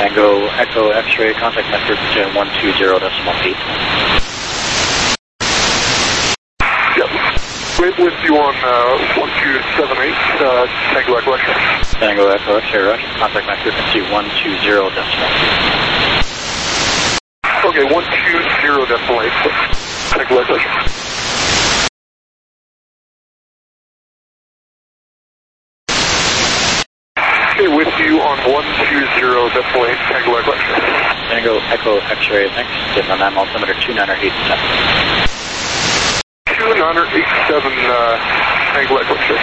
Tango Echo X-ray, contact message 120.8. Yep. With you on 1278, Tango Echo X-ray. Tango Echo X-ray, Roger. Contact message 120.8. Okay, 120.8. Tango Echo X-ray. Okay, with you on 120.8, Tango Echo X-ray. Tango Echo X-ray, thanks. Getting on 9 altimeter 2987. 2987, Tango Echo X-ray.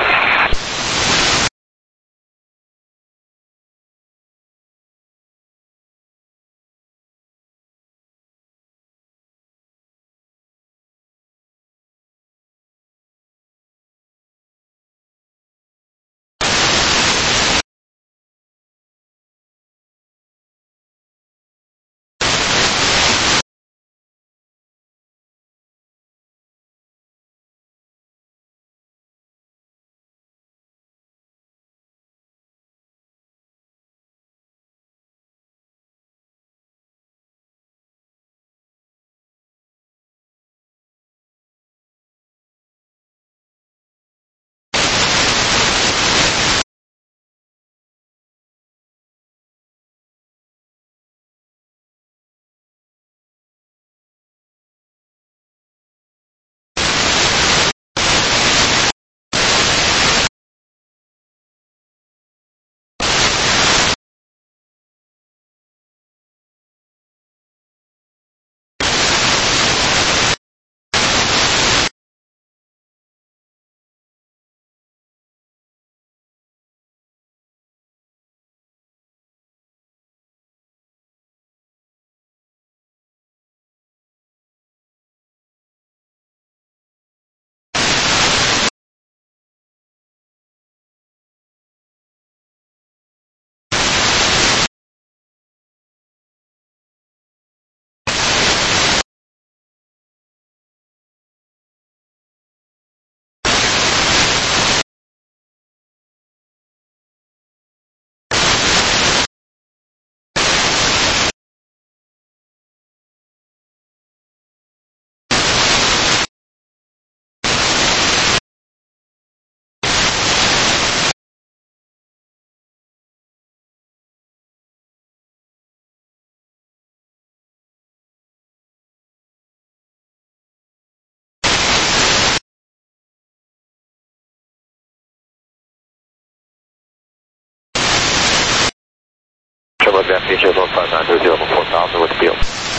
Charlotte Van Feature 159-04000 with the field.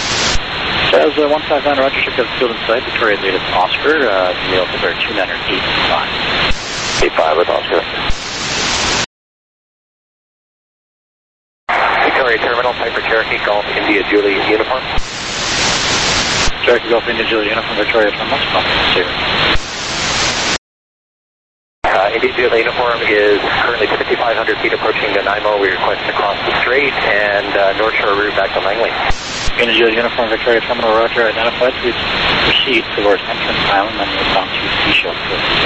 As 159, Roger, check out the field in sight. Victoria Lead Oscar, the altimeter 2985. 85 with Oscar. Victoria Terminal, Piper Cherokee, Golf India Julie Uniform. Cherokee Golf India Julie Uniform, Victoria Terminal, contact 0. India Julie Uniform is currently 5,500 feet approaching Nanaimo. We request to cross the strait and North Shore route back to Langley. India Julie Uniform, Victoria Terminal, Roger, identified. Please proceed towards Entrance Island and move down to Seashells.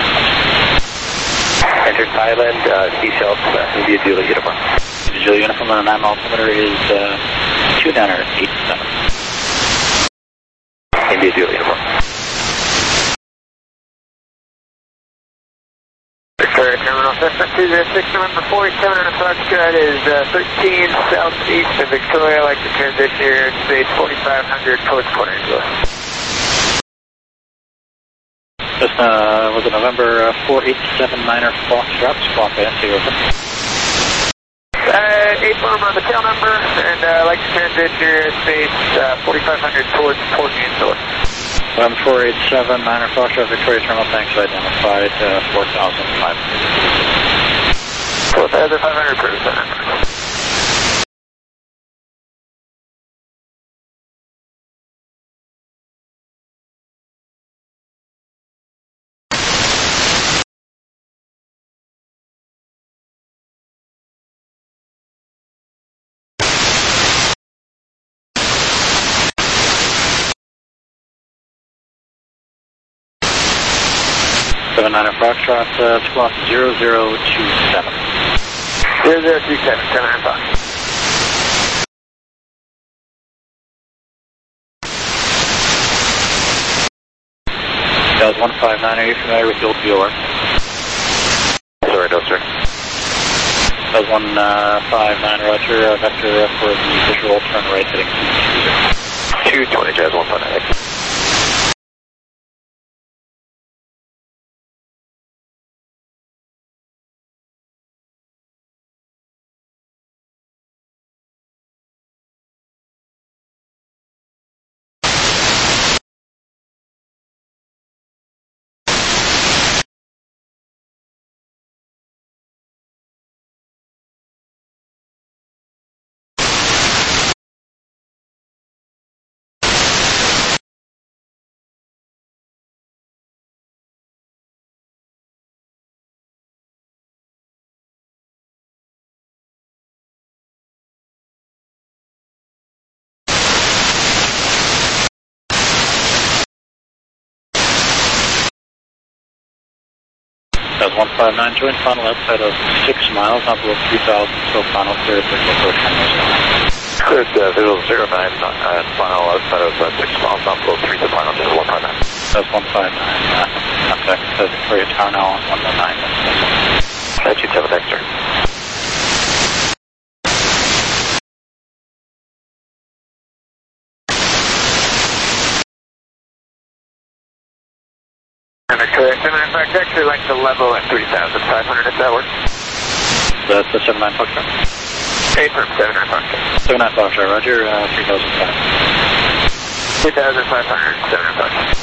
Entrance Island, Seashells, India Julie Uniform. India Julie Uniform on a 9 altimeter is 2987. India Julie Uniform. Victoria Terminal, Cessna 206, November 47 on approach guide is 13 southeast of Victoria. I'd like to transition your airspace 4500 towards Port Angeles. Cessna was a November 487 Niner Foxtrot, squawk ASC open. 8-1 on the tail number, and I'd like to transition your airspace 4500 towards Port Angeles. 487 Niner Foxtrot, Victoria Terminal, thanks, identified 4,500. 4,500 per center. Niner Foxtrot, squawk 0027. 0027, 7 Fox. That was 159. Are you familiar with the old VOR? Sorry, no, sir. That was 159, roger. Vector for the visual turn right heading 220, Jazz 159. That was 159, join final outside of 6 miles, not below 3,000, so final clear, visual approach 10 Cleared visual 09, final outside of 6 miles, not below 3 to final, just 159. That was 159, contact Victoria Tower now on 119. 927, next turn. And correct. And in fact, actually like the level at 3,500 if that works. That's the 79 Foxtrot. 8 from 79 Foxtrot. 79 Foxtrot, roger, 3,500. 3,500, 79 Foxtrot.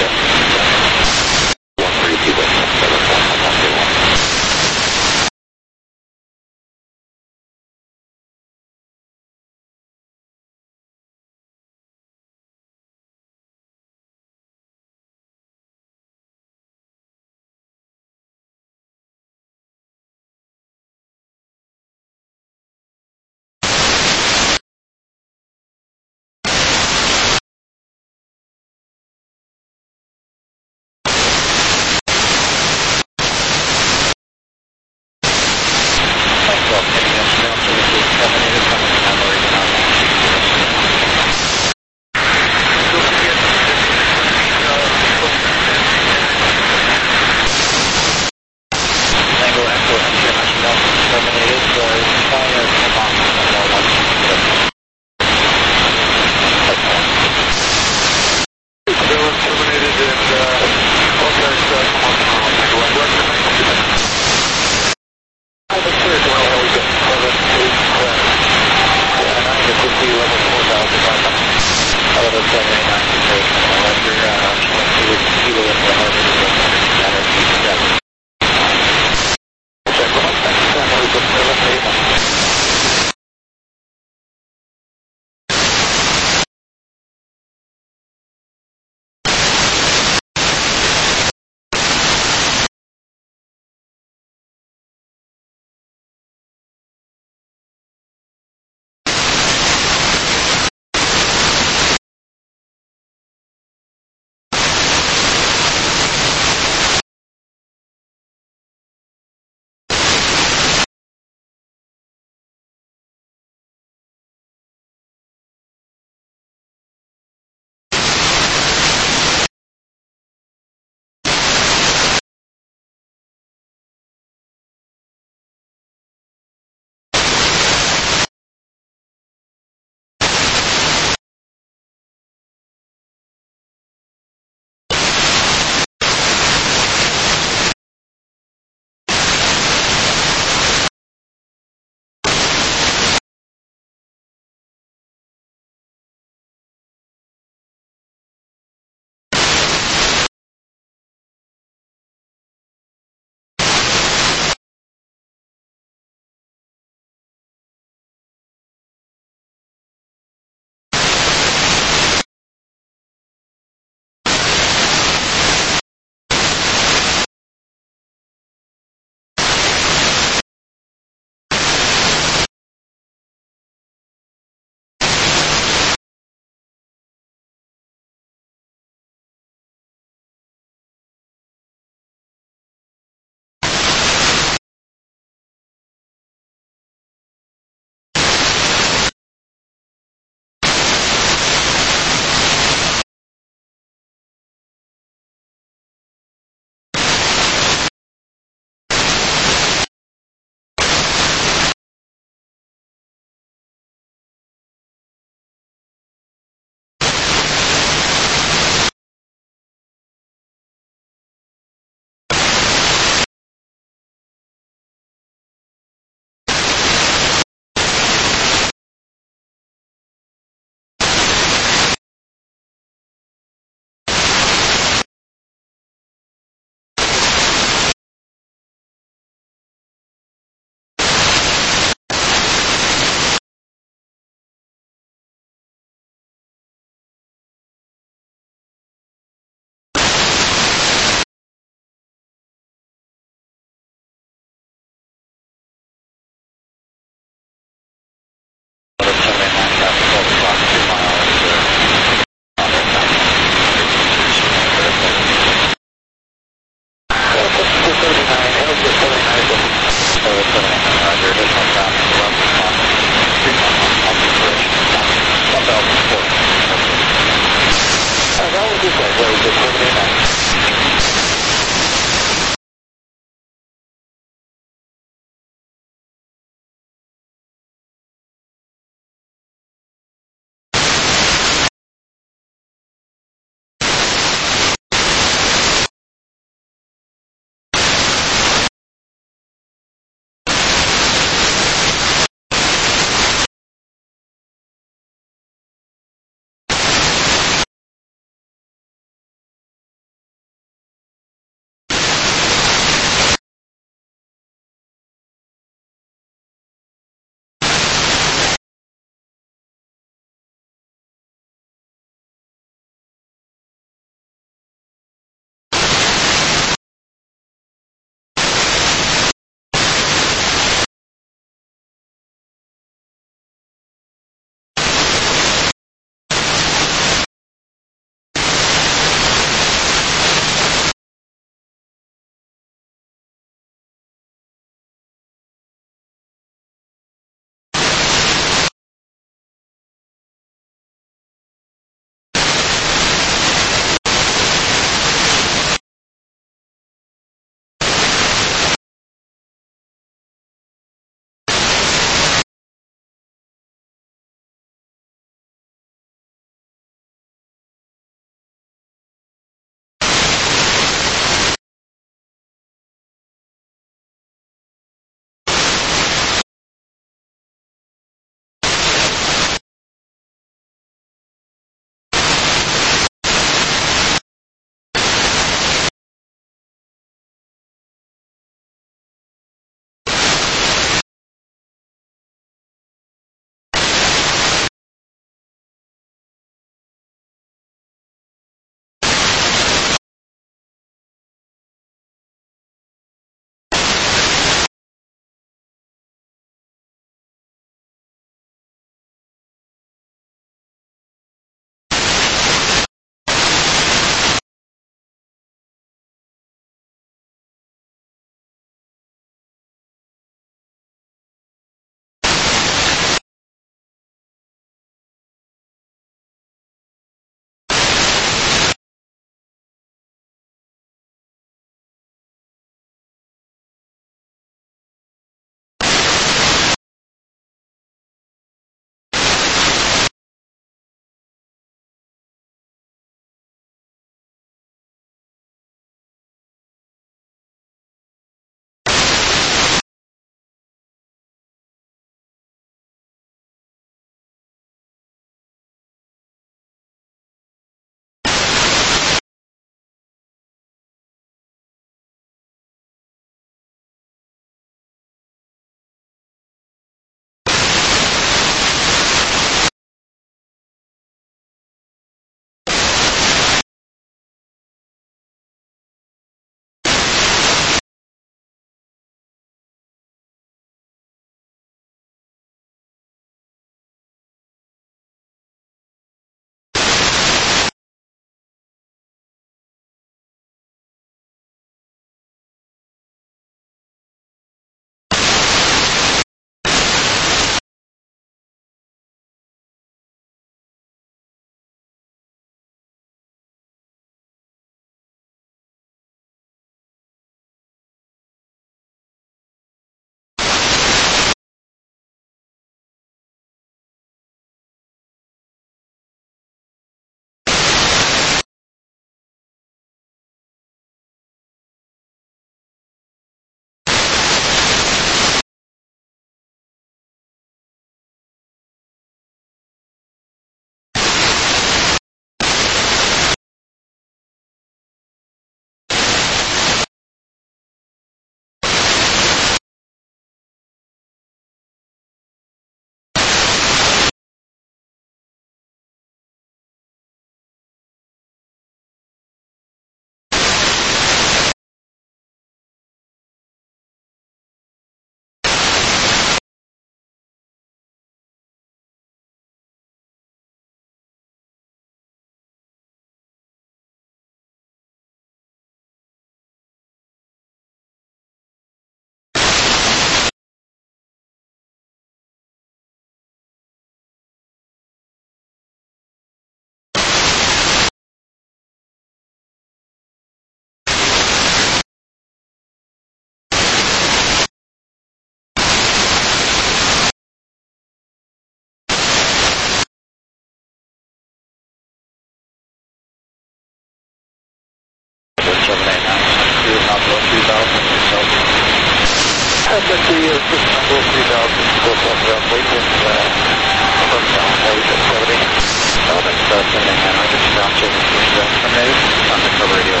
descending and Roger, ground service terminated, on the cover radio.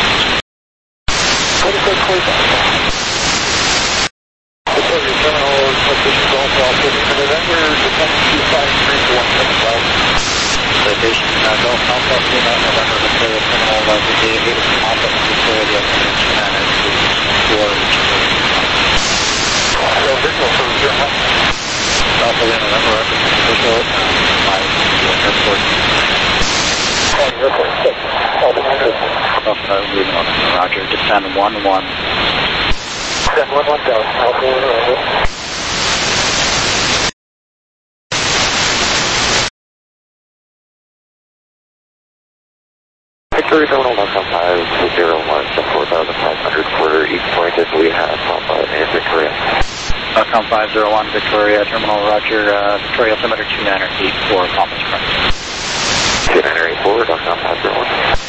Victoria Terminal position Golf Alpha November, descend 253 Citation Golf Alpha Lima November Victoria Terminal Brigade 8 Alpha Victoria visual for 01. Alpha Lima November represents visual by airport. Alpha Lima November, Roger, descend 11. Descend 11 down, Alpha Lima. Victoria Terminal 1.501 to 4,500 for each point as we have Alpha and Victoria. Falcon 501 Victoria Terminal, Roger, Victoria altimeter 2984, compass correct. 2984, Falcon 501.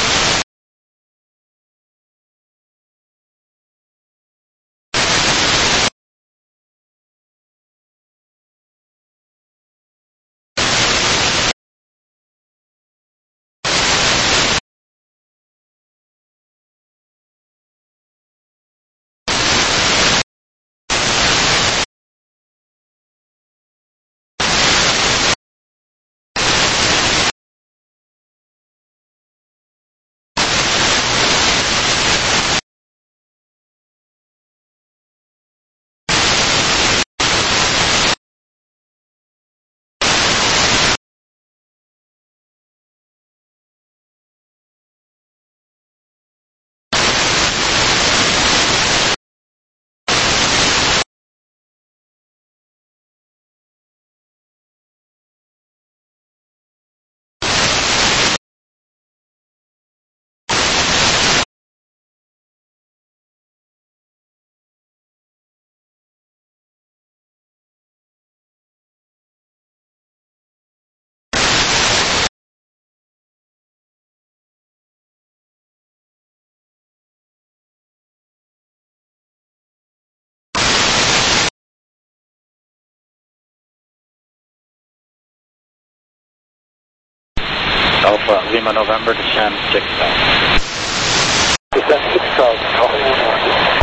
Alpha Lima November, descend 6,000. Descend 6,000, Alpha Lima.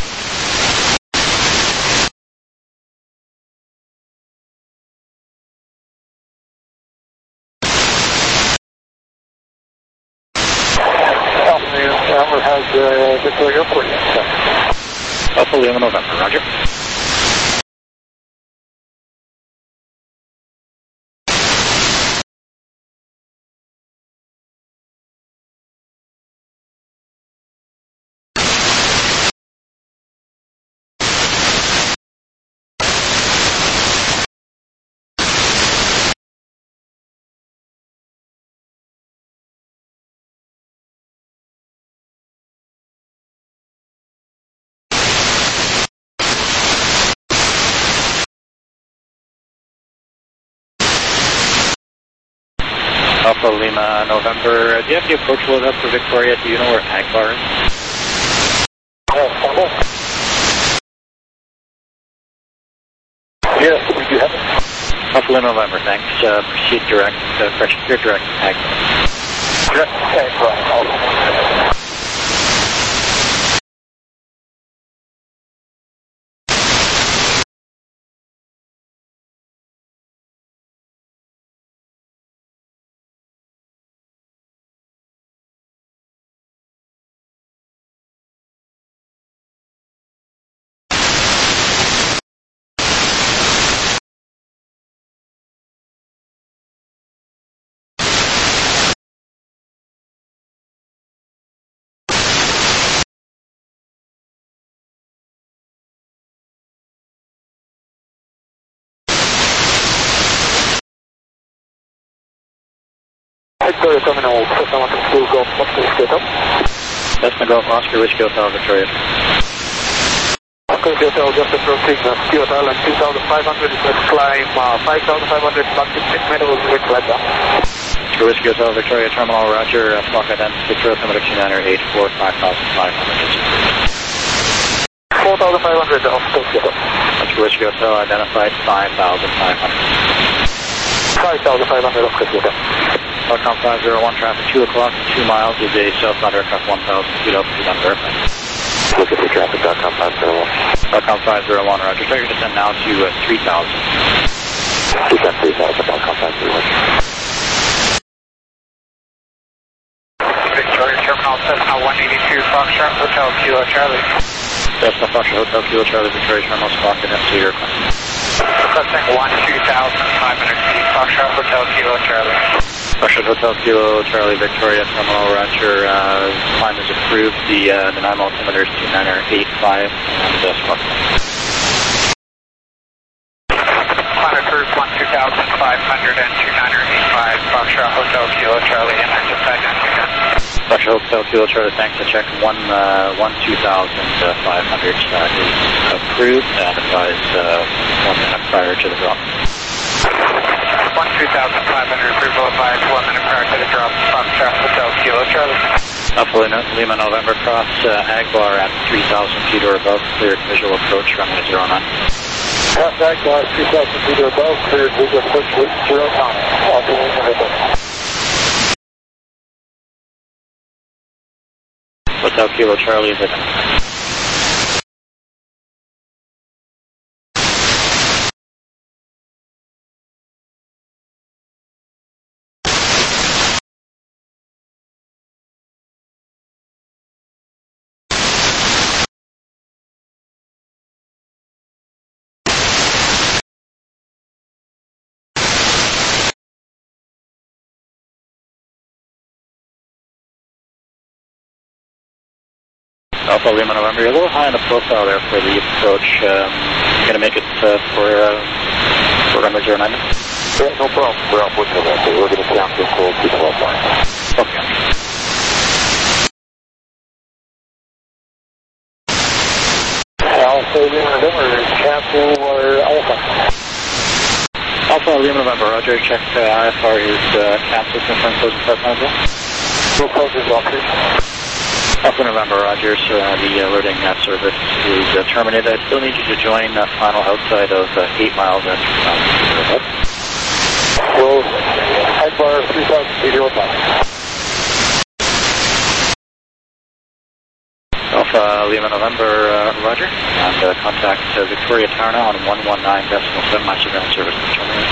Alpha Lima November has Victoria Airport. Alpha Lima November, Roger. Alpha Lima November, do you have the approach load up for Victoria? Do you know where Agbar is? Yes, we do have it. Alpha Lima November, thanks. Proceed direct, correction, clear direct Agbar. Direct Agbar, Victoria Terminal, Cessna 122 Golf, Whiskey Hotel. Cessna Golf, Oscar, Whiskey Hotel, Victoria. Oscar, Whiskey Hotel, just approaching Ski Hotel and 2,500, let's climb 5,500, back to 6 meters, with like that. Oscar, Whiskey Hotel, Victoria Terminal, Roger, block identity, Victoria altimeter 2984, 5,500. 4,500 off Ski Hotel. Oscar, Whiskey Hotel, identified 5,500. 5,500 off Ski Hotel. Falcon 501, traffic 2 o'clock, 2 miles is a southbound aircraft 1,000 feet altitude on verified. Looking for traffic, Falcon 501. Falcon 501, roger. Target descend now to 3,000. Descend 3,000, Falcon 501. Victoria Terminal, Cessna 182, Foxtrot, Hotel Kilo Charlie. Cessna Foxtrot, Hotel Kilo Charlie, Victoria Terminal, squawk and into your request. Requesting 12,500 feet, Foxtrot, Hotel Kilo Charlie. Foxtrot, Hotel Kilo Charlie, Victoria Terminal, roger. Climb is approved. The NIMO altimeter is 2985 and squawk. Climb approved, 12,500 and 2985, Foxtrot, Hotel Kilo Charlie, and I'm just Foxtrot, Hotel Kilo Charlie, thanks to check 12,500 is approved and advise 1 minute prior to the drop. 12,500 approval advised 1 minute prior to the drop, Foxtrot, Hotel Kilo Charlie. Alpha Lima November cross Agbar at 3,000 feet or above, cleared visual approach, runway 09. Cross Agbar, 3,000 feet or above, cleared visual approach with 09. Alpha Lima November. Hotel Kilo Charlie is at Alpha Lima November. You're a little high on the profile there for the approach. Going to make it for runway 09? Yeah, no problem. We're off with that. So we're going to count this close to the left line. Okay. Alpha Lima November, cancel or Alpha? Alpha Lima November, roger. Check IFR is canceled. Confirm closing flight plan as well. We'll close this off, please. Alpha November, Rogers, the alerting service is terminated. I still need you to join final outside of 8 miles at 2,000 feet. Well, Agbar, 3,000 feet or above. Alpha Lima November, Roger, and contact Victoria Tarna on 119.7 miles ground service terminated.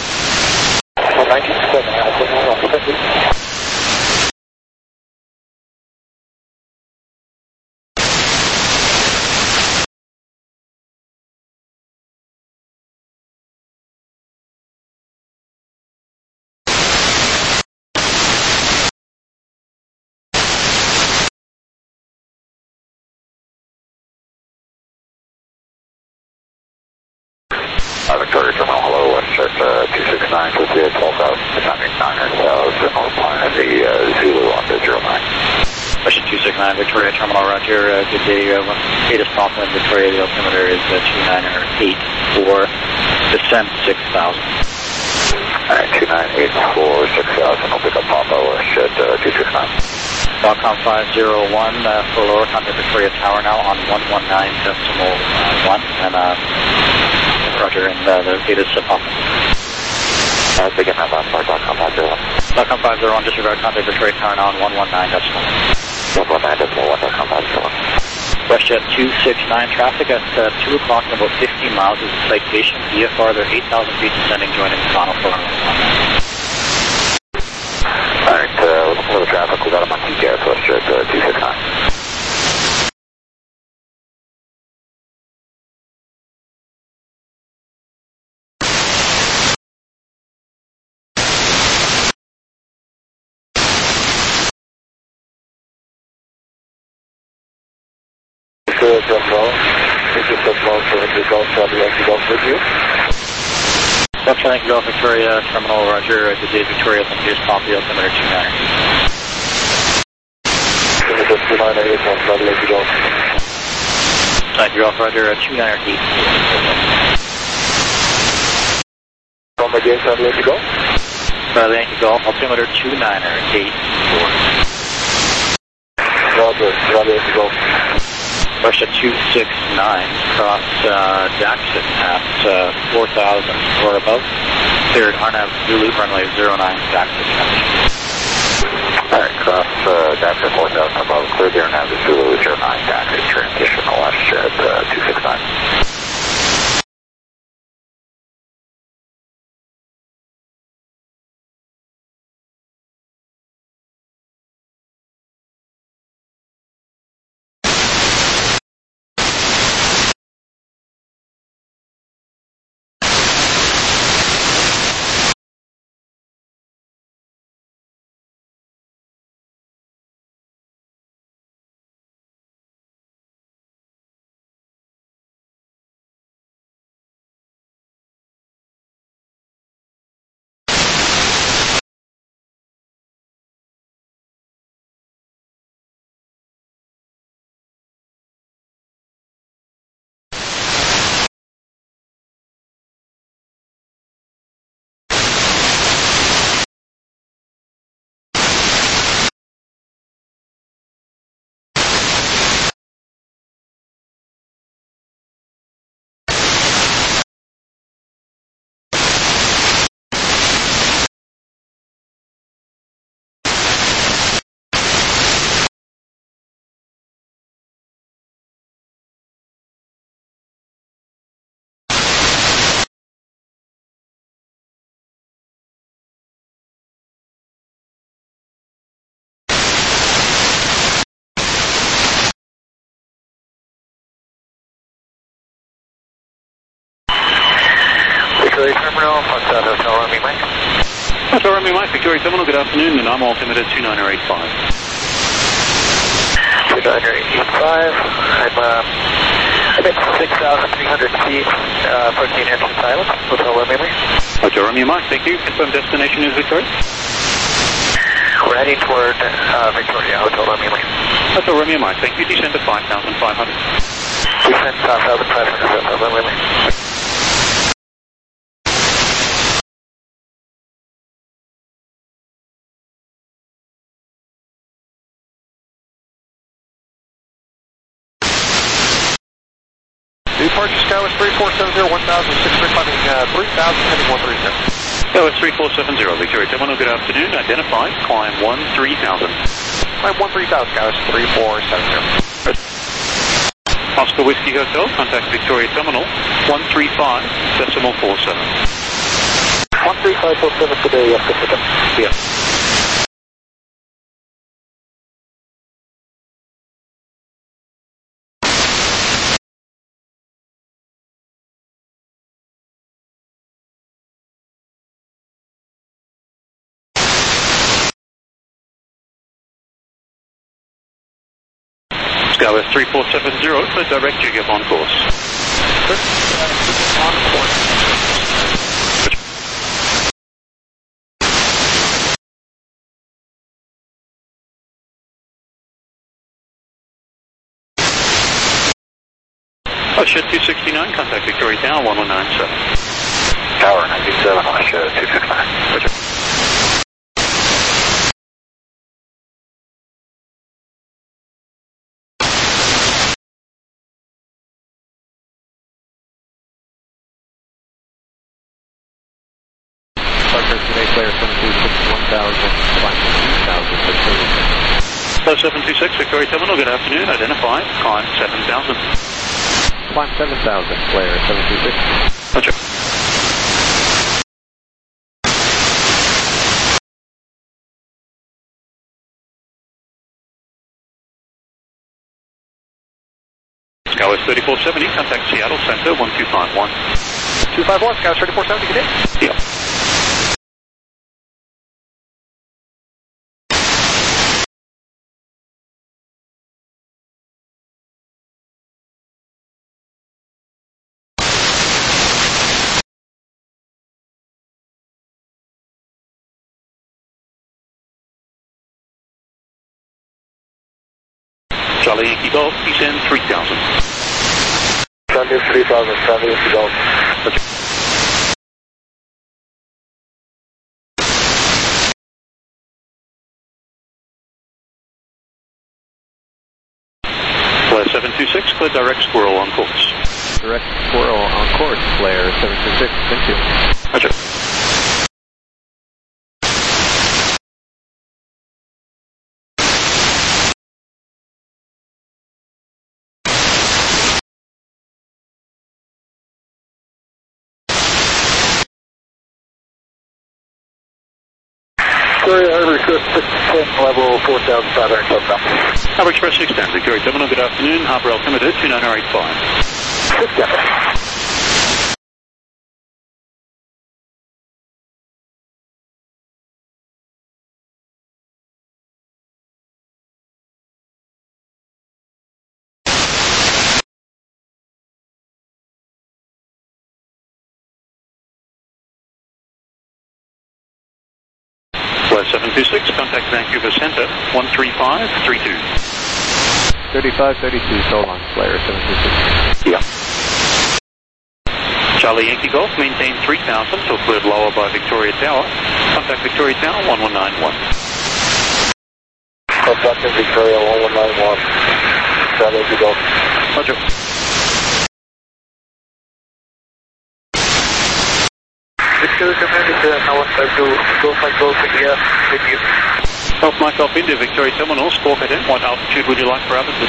197, Alpha Lima. Victoria Terminal, hello, check 269 with the 12,900 on the Zulu on the 09. Question 269, Victoria Terminal, Roger, good day. Status confident, Victoria, the altimeter is 2984, descent 6,000. Alright, 2984, 6,000, I'll pick up Papa, shed 269. Falcon 501, full lower, contact Victoria Tower now on 119.1, and Roger, and the data is Papa. Begin that last part, Falcon 501. Falcon 501, disregard contact Victoria Tower now on 119.1. 119.1, Falcon 501. WestJet 269, traffic at 2 o'clock and about 15 miles is the citation. VFR, they're 8,000 feet descending, joining the final for Alright, looking for the traffic, we got a monkey gas, WestJet 269. Thank you, Victoria Terminal, Roger. Good day, Victoria. Thank you, copy altimeter 29. Thank you, Roger. 298. From again, Charlie, let you go. Charlie, Yankee Golf, altimeter 298. Roger, Charlie, let you go. Russia 269, cross Daxon at 4,000. We're above. Cleared Arnav Zulu, runway 09, Daxon. Alright, cross Daxon 4,000 above, cleared Arnav Zulu 09, Daxon, transition WestJet 269. Victoria Terminal, Hotel Romeo Mike. Hotel Romeo Mike, Victoria Terminal, good afternoon, and I'm altimeter 29085. 29085, I'm at 6,300 feet, approaching engine silence, Hotel Romeo Mike. Hotel Romeo Mike, thank you. Confirm destination is Victoria? We're heading toward Victoria, Hotel Romeo Mike. Hotel Romeo Mike, thank you. Descend to 5,500. Descend 5,500, Hotel Romeo Mike. Departure Skywest 3470, 1,600, climbing 3,000, heading 130. Skywest 3470, Victoria Terminal, good afternoon. Identify, climb 13,000. Climb 13,000, Skywest 3470. Oscar Whiskey Hotel, contact Victoria Terminal, 135.47. 135.47 today, yes, Pacific. Yes. Skywest 3470, for direct jig up on course. On course. Shed 269, contact Victoria Tower 1197. Tower 97, Shed 269. Today, player 726, 1,000, 726, Victoria Terminal, good afternoon. Identify, climb 7,000. Climb 7,000, player 726. Roger. Skywest 3470, contact Seattle Center 1251. 251, Skywest 3470, good day. Yeah. Charlie Yankee Golf, descend 3,000. Charlie 3,000, Charlie Yankee Golf. Flare 727, 726, clear direct squirrel on course. Direct squirrel on course, Flare 726, thank you. Roger. Victoria Harbor Express 610, level 4,500 southbound. Harbour Express 610, Victoria Terminal, good afternoon. Harbour altimeter 29085. 610. Flight 726, contact Vancouver Centre, 13532. 3532, so long, Flare 726. Yeah. Charlie Yankee Golf, maintain 3000 till cleared lower by Victoria Tower. Contact Victoria Tower, 1191. Contact Victoria 1191. Charlie Yankee Golf. Roger. Victoria Commander, now 152, Golf Mike Golf India, with you. Golf Mike Golf India, Victoria Terminal, Squawk Identity. What altitude would you like for Abbotsford?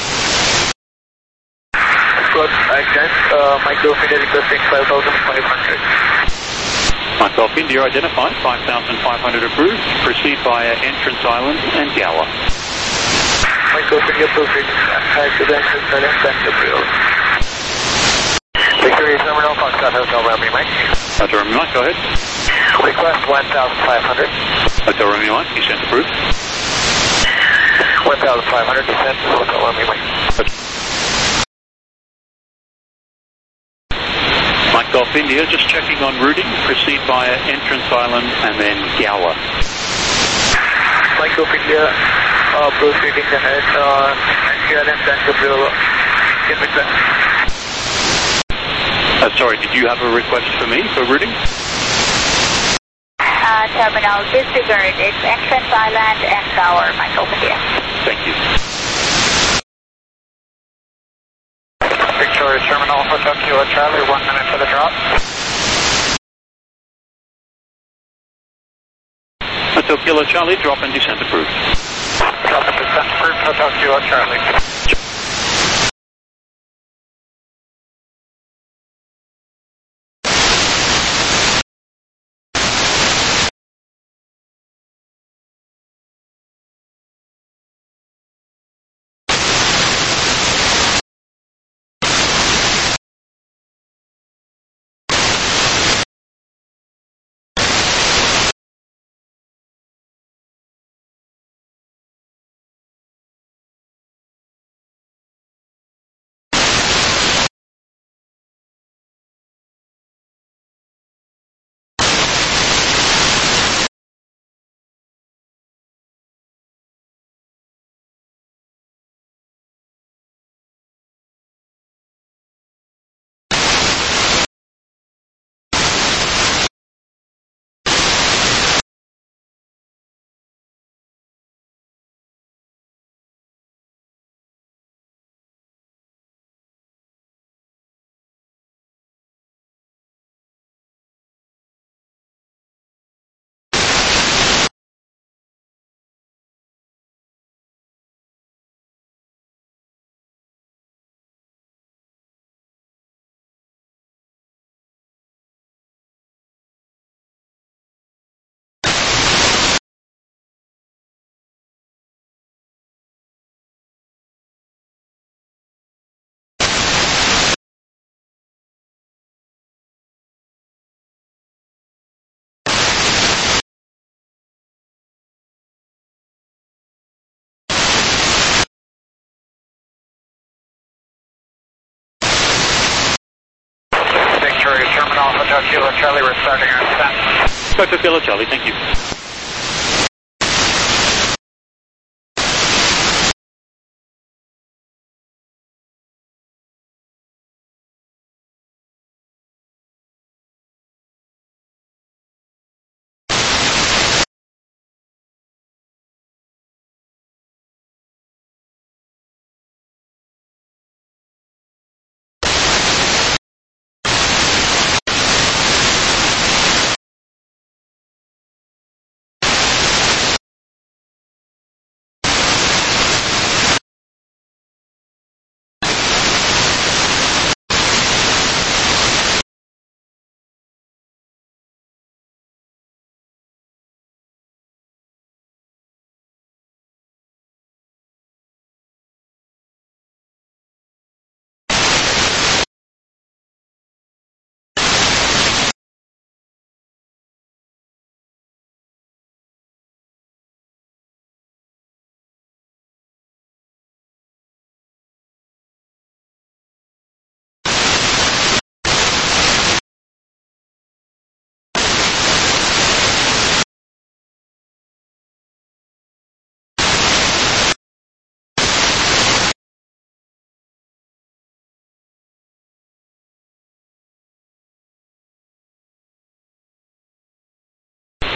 Squawk Identity, Mike Golf India requesting 5,500. Mike Golf India identified, 5,500 approved. Proceed via Entrance Island and Gower. Mike Golf India proceeding to the Entrance Island and Gabriel. Victoria Terminal, Foxtrot Hotel, Romeo Mike. Hotel Romeo Mike, go ahead. Request 1,500. Hotel Romeo Mike, descent approved. 1,500 descent, Hotel Romeo Mike. Mike Golf India, just checking on routing. Proceed via Entrance Island and then Gower. Mike Golf India, proceeding ahead on Entrance Island and Gabriel. Get me back. Sorry, did you have a request for me for routing? Terminal disregard. It's Entrance Island and Gower, Michael India. Thank you. Victoria Terminal, Hotel Kilo Charlie, 1 minute for the drop. Hotel Kilo Charlie, drop and descent approved. Drop and descent approved, Hotel Kilo Charlie. Victoria Terminal, Hotel Kilo Charlie, we're starting our descent. Hotel Kilo Charlie, thank you.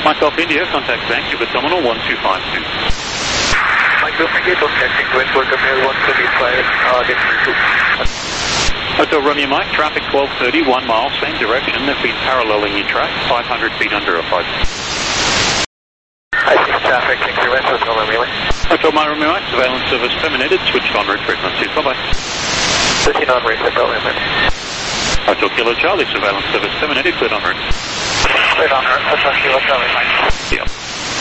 Myself India, contact Vancouver Terminal 1252. Myself India, contacting Vancouver Terminal 125, Hotel Romeo Mike, traffic 1230, 1 mile, same direction. They've been paralleling your track, 500 feet under approach. I see traffic, thank you very much, Hotel Romeo Mike. Hotel Romeo Mike, surveillance service terminated, switched on route frequencies. Bye-bye. Switching on route, Hotel Romeo Mike. Hotel Kilo Charlie, surveillance service terminated, cleared on route. Cleared on route, Hotel Kilo Charlie Mike. Yeah.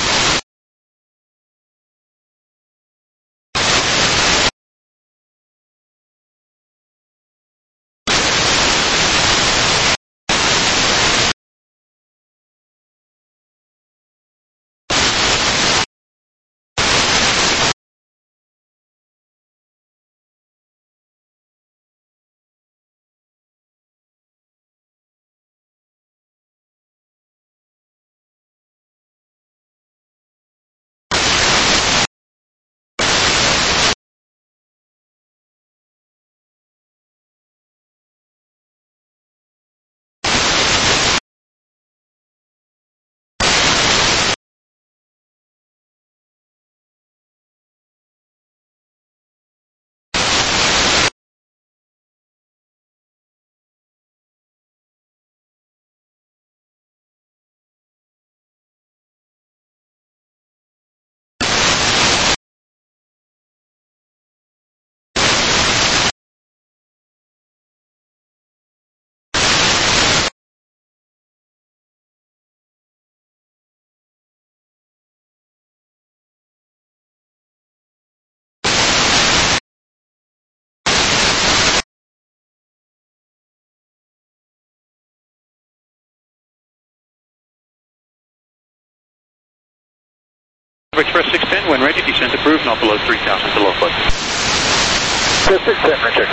Express 610, when ready, descent approved, not below 3,000 to low flood. Express 610, Richard.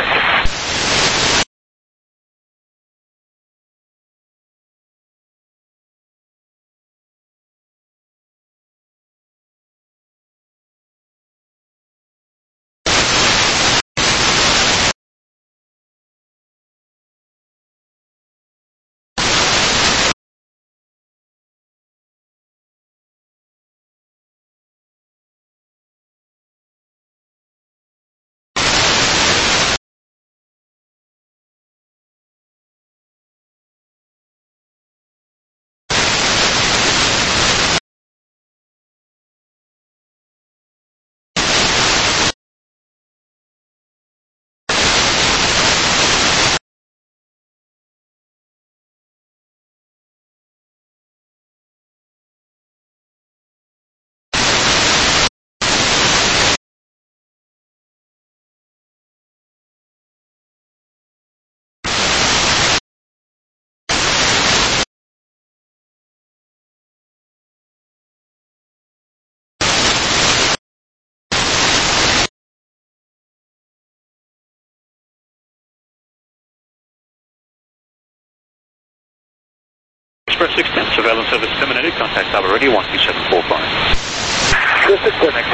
Express 610, surveillance service terminated, contact tower ready, 12745. Express 610.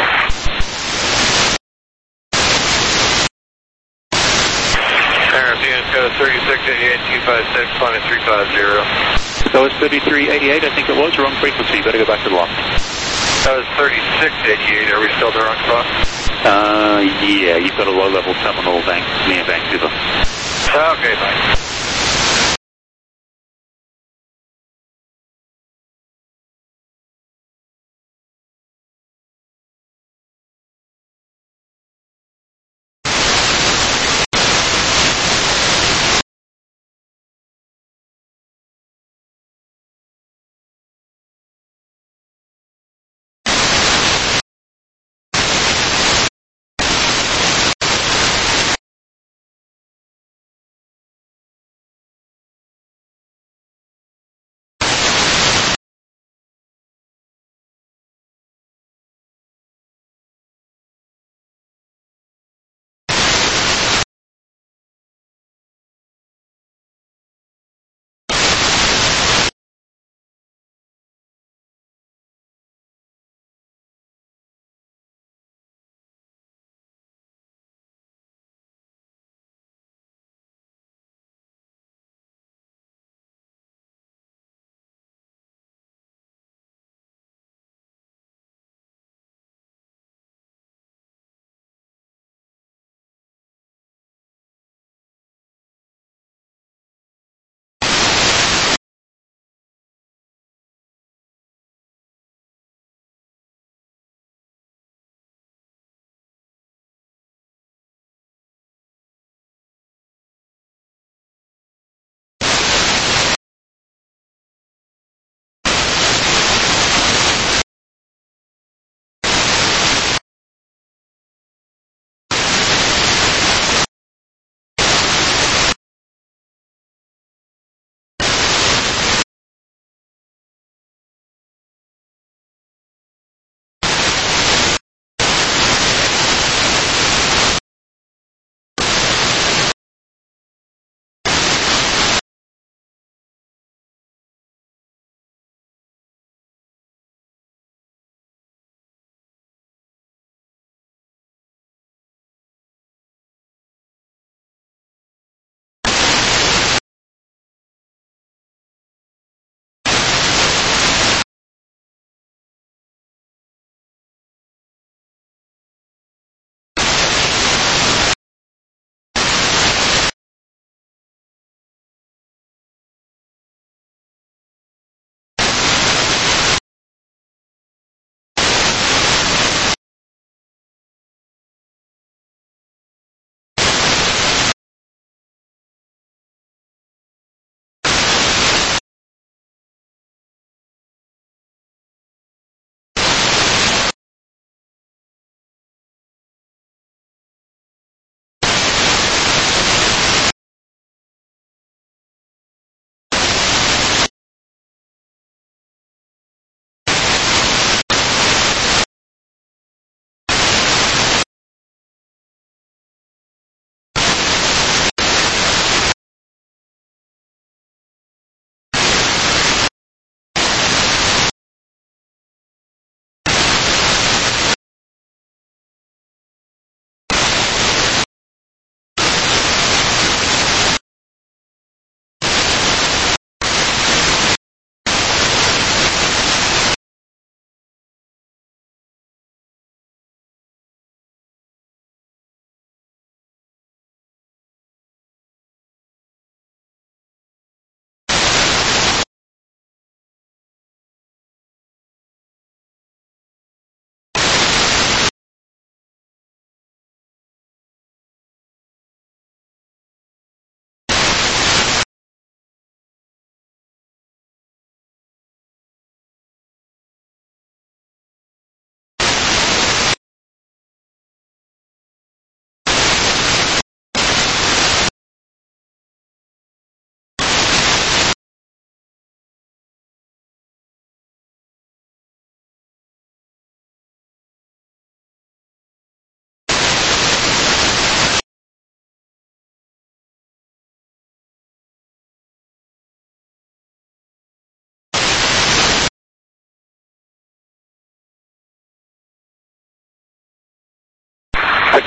Unit code 3688-256, climbing 350. That was 3388, I think it was, wrong frequency, you better go back to the lock. That was 3688, are we still the wrong spot? Yeah, you've got a low-level terminal near Vancouver. Okay, bye.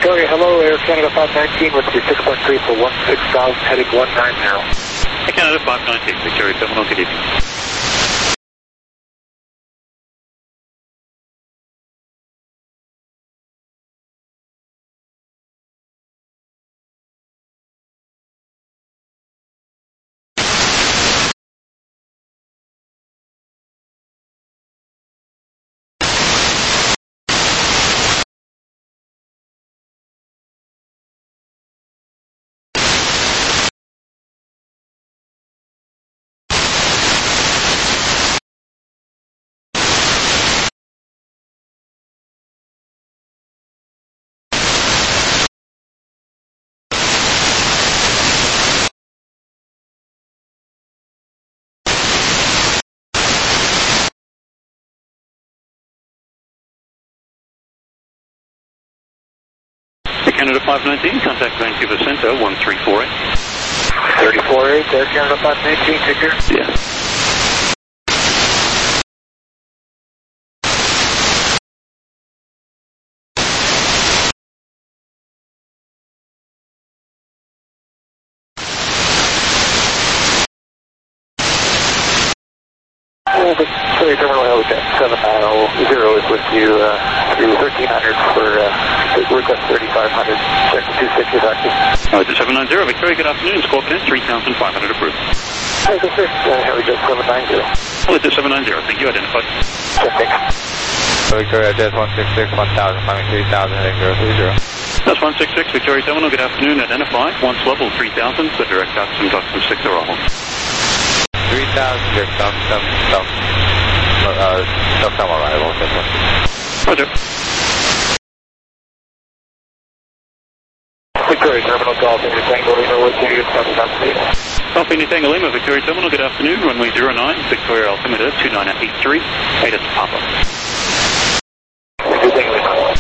Victoria, hello, Air Canada 519 with your 6.3 for 16,000, heading 190. Air Canada 519, Victoria Terminal, good evening. Canada 519, contact Vancouver Centre, 1348. 348, Air Canada 519, take care. Yeah. Sorry, Terminal Helicat 790 is with you through 1300 for request 3500, check 260 is active. It's 790, Victoria, good afternoon, Scorpion, 3,500 approved. Hi, this is Helijet 790. It's 790, thank you, identified. Thanks. Victoria Jet 166, 1000, climbing 3000, heading 030. That's 166, Victoria Terminal, good afternoon, identified, once level 3000, so direct out some Dock 6 arrival. 3000, direct some arrival, Roger. Victoria Terminal, Golf India Tango Lima with you, Golf India Tango Lima, Victoria Terminal, good afternoon, runway 09, Victoria Altimeter 2983, ATIS Papa. Victoria Tango Lima.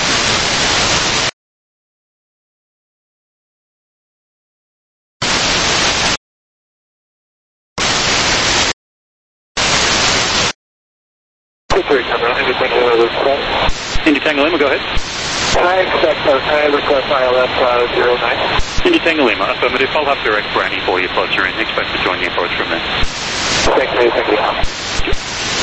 Victoria Terminal, India Tango Lima request. India Tango Lima, go ahead. Can I request ILS 09? India Tango Lima, affirmative, I'll have direct branding for you, plus you're in, expect to join the approach from there. Thank you.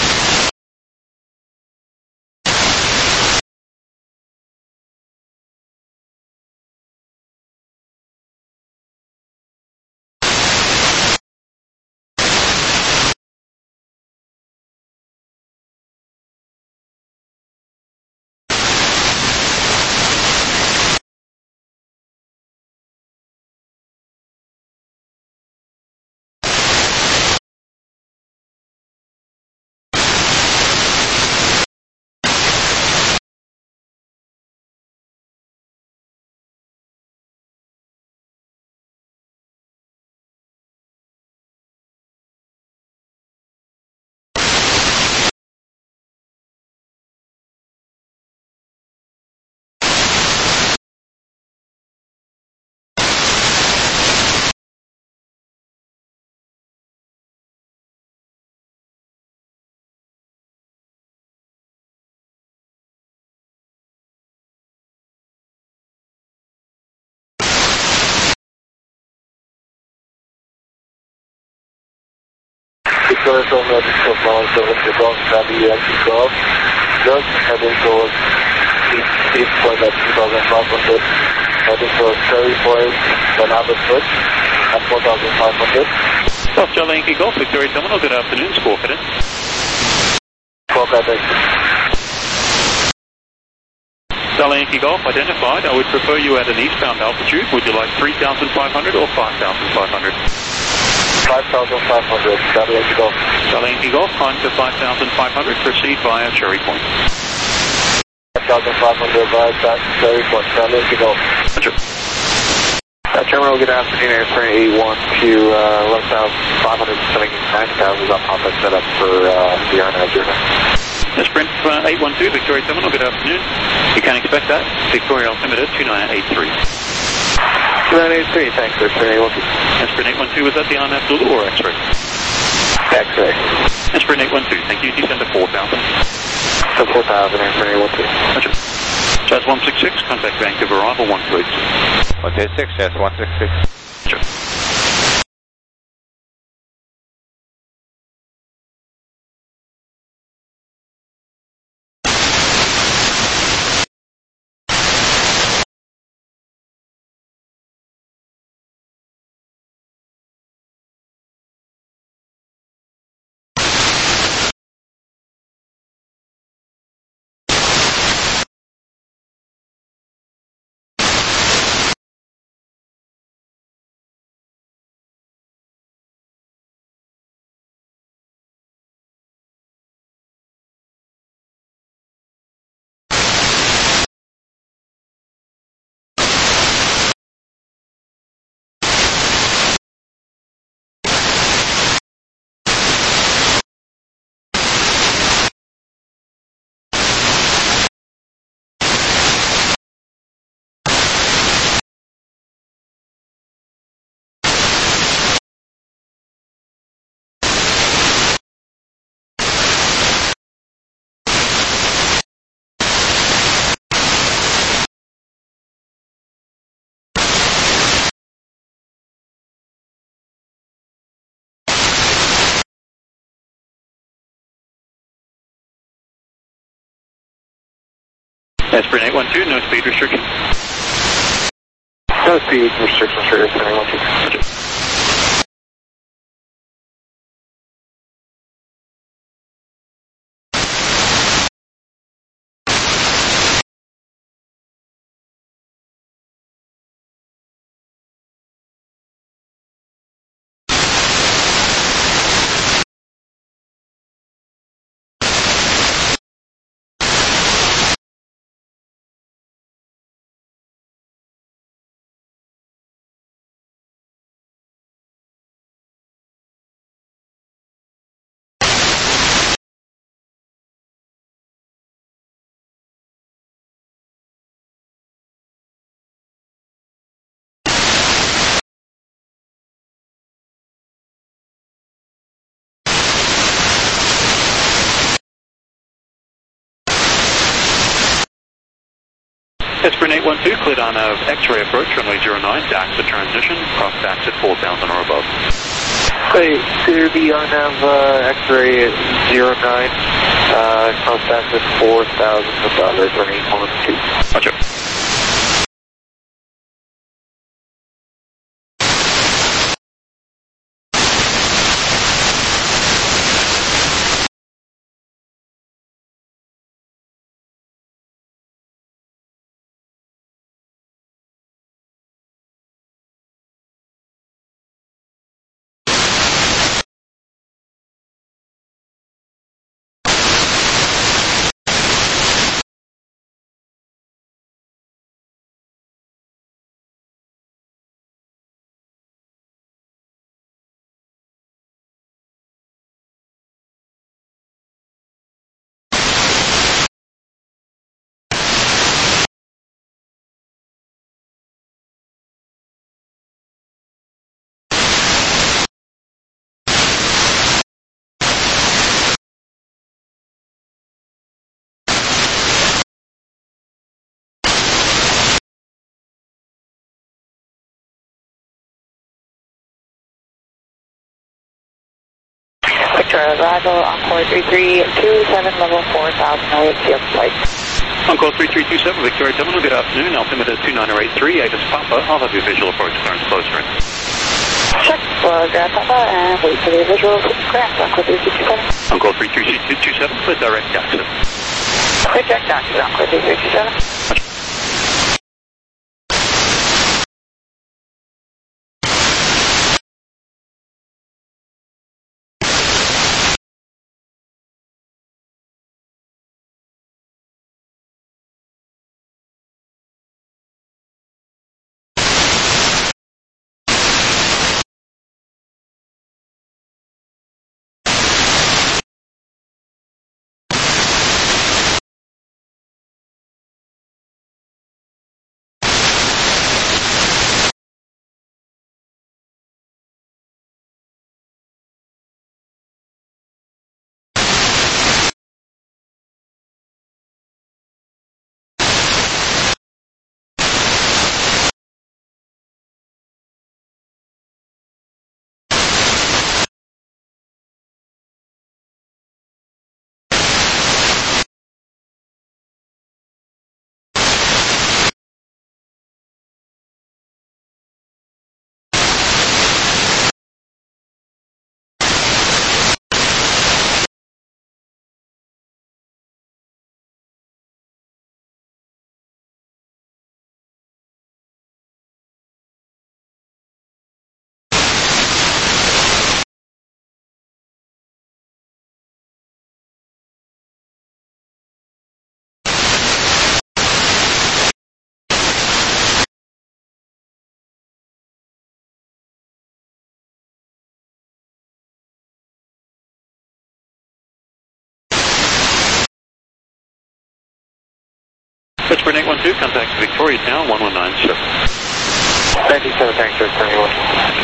Victoria Terminal, so with the Bronx Valley Golf, just heading towards east point at 2,500, heading towards Cherry Point, then Abbotsford at 4,500. South Charlie Yankee Golf, Victoria Terminal, good afternoon, Score Cadet. 12 Cadet. Charlie Yankee Golf, identified, I would prefer you at an eastbound altitude, would you like 3,500 or 5,500? 5,500, Charlie Yankee Golf. Charlie Yankee Golf, climb to 5,500, proceed via Cherry Point. 5,500 via Cherry Point, Charlie Yankee Golf. Roger. Terminal, good afternoon, Airframe A1 to 11,500, setting 9,000 is up on the setup for the RNA journey. Sprint 812, Victoria Terminal, good afternoon. You can expect that, Victoria Altimeter 2983. 2983, thanks, Airframe A1. Sprint 812, was that the IMF Zulu or X-ray? X-ray. Sprint 812, thank you, descend to 4,000. So 4,000, Airframe A1. Roger. Jazz 166, contact Vancouver arrival 128. 126, Jazz 166. Sure. Sprint 812, no speed restriction. No speed restrictions for Sprint 812. Sprint 812, cleared on X-ray approach, runway 09, DAXA transition, cross DAXA 4,000 or above. Hey, clear the on X-ray 09, cross DAXA 4,000 above, running 812. Roger. Victoria, arrival, Encore 3327, level 4000, no field flight. Encore 3327, Victoria Terminal, good afternoon, altimeter 29083, ATIS Papa, I'll have your visual approach clearance closer in. Check, Grand Papa, and wait for the visual clearance, Encore 3327. Encore 3327, clear direct DAXA. Clear direct DAXA, Encore 3327. Brunette 12, contact Victoria Town 1197. 97, thanks, sir, 71.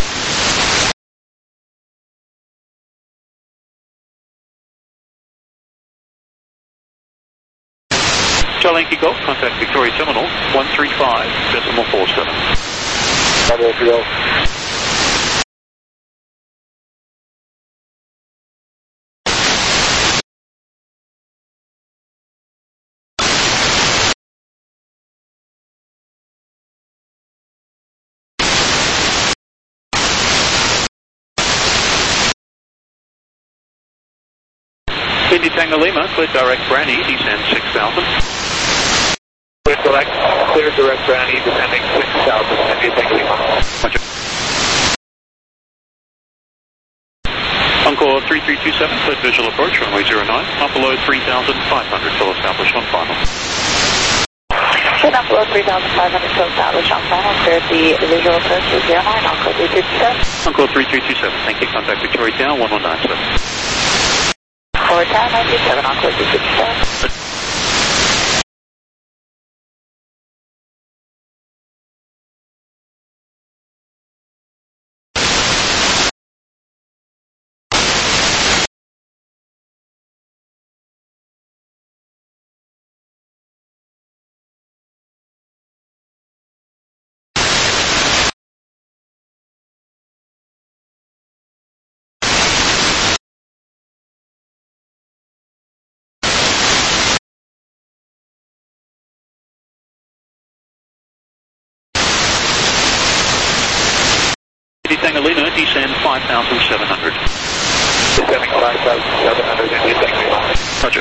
Charlie Yankee Golf, contact Victoria Terminal 135.47. Roger, if you go. Indy Tango Lima, clear direct Brownie, descend 6,000. Clear direct Brownie, descending 6,000, Indy Tango Lima. Roger. Encore 3327, clear visual approach, runway 09, up below 3,500, full established on final. Shut up below 3,500, so established on final. Cleared the visual approach to 09, Encore 3327. Encore 3327, thank you, contact Victoria Town 1197. Forward town 927, Encore 3327. Indy Tango Lima, descend 5,700. Descending 5,700, Indy Tango Lima. Roger.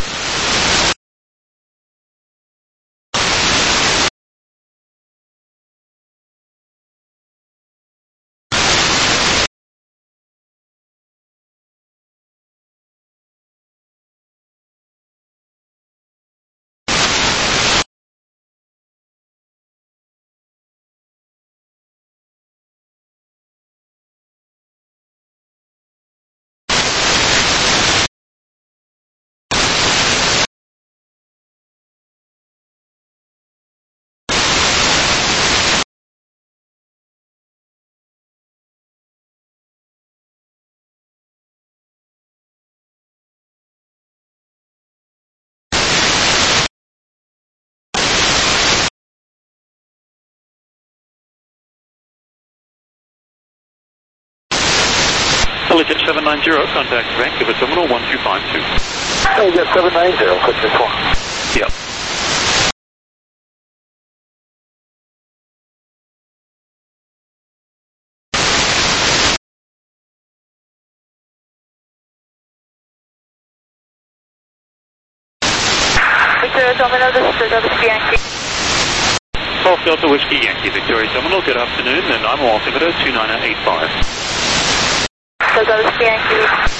Jet 790, contact Vancouver Terminal 1252. Hey, Jet 790, quick report. Yep. Victoria Terminal, this is Delta Whiskey Yankee. Golf Delta Whiskey Yankee, Victoria Terminal, good afternoon, and I'm altimeter 2985. Delta Whiskey Yankee.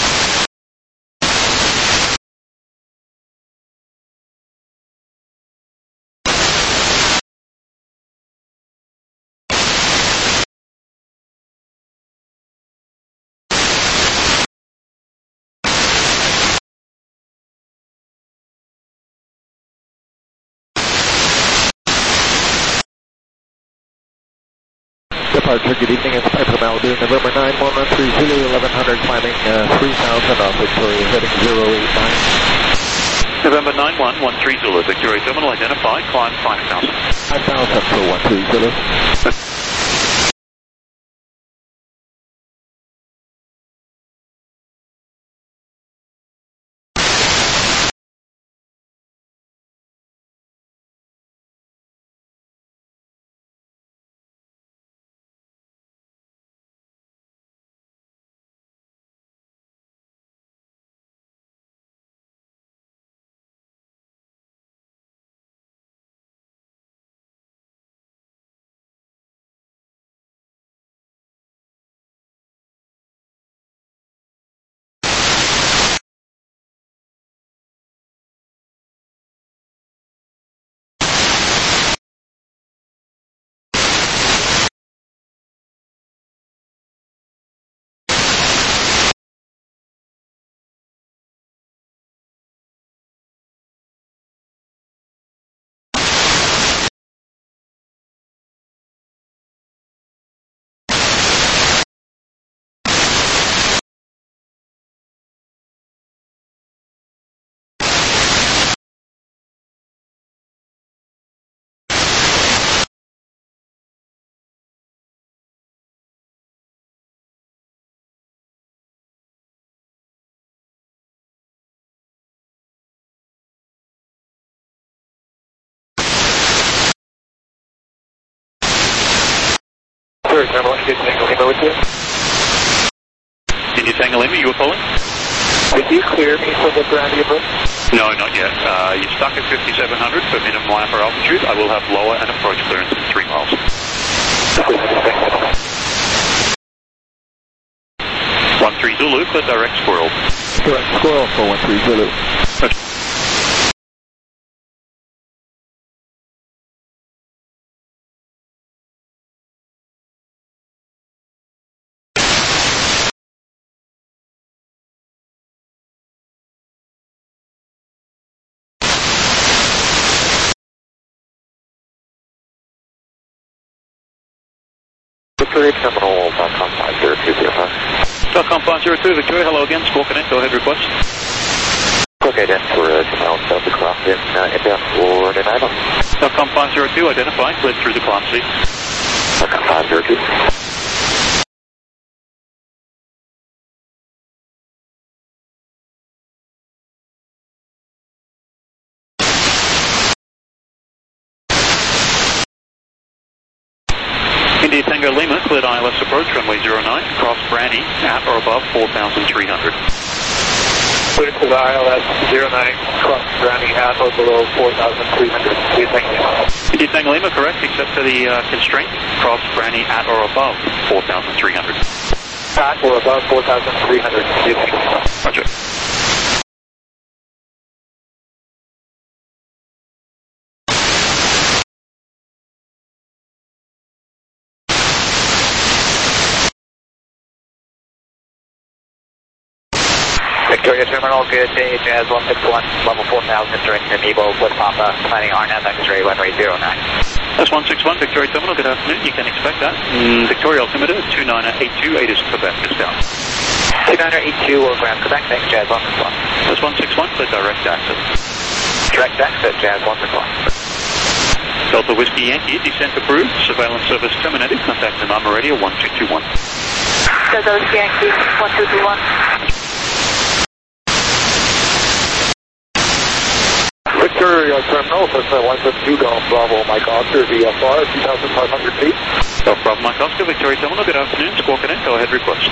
Departure, good evening, it's Piper Malibu, November 9, 113 Zulu, 1100, climbing 3,000 off Victoria, heading 089. November 9113 Zulu, Victoria Terminal, identified, climb 5,000. 5,000 for 13 Zulu. Victoria Terminal, India Tango Lima with you. India Tango Lima, you were calling? Did you clear me from the Brandy approach? No, not yet. You're stuck at 5,700 for minimum upper altitude. I will have lower and approach clearance in 3 miles. 13 Zulu, clear direct Squirrel. Direct Squirrel for 13 Zulu. Victoria Terminal, .com 50205. .com 502, Victoria, hello again, Squawk Connect, go ahead, request. Okay, then for Jamal South across in inbound for Nanaimo. .com 502, identified, cleared through the climb seat. .com 502. India Tango Lima, cleared ILS approach, runway 09, cross Branny, at or above 4,300. Clear to the ILS 09, cross Branny, at or below 4,300. India Tango Lima. India Tango Lima, correct, except for the constraint, cross Branny at or above 4,300. At or above 4,300. India Tango Lima. Roger. Victoria Terminal, good day, Jazz 161, level 4000, direct to Nebo, with Papa, planning RNAV X-ray, runway 09. That's 161, Victoria Terminal, good afternoon, you can expect that. Victoria altimeter, 2982, 8 is Quebec, discount. 2982, will grab Quebec, thanks, Jazz 161. That's 161, clear direct access. Direct exit, Jazz 161. Delta Whiskey Yankee, descent approved, surveillance service terminated, contact the number radio 1221. Delta Whiskey Yankee, 1221. Victoria Terminal, Cessna 172, Golf Bravo, Mike Oscar, VFR, 2,500 feet. Golf Bravo, Mike Oscar, Victoria Terminal, good afternoon, Squawk Connect, go ahead, request.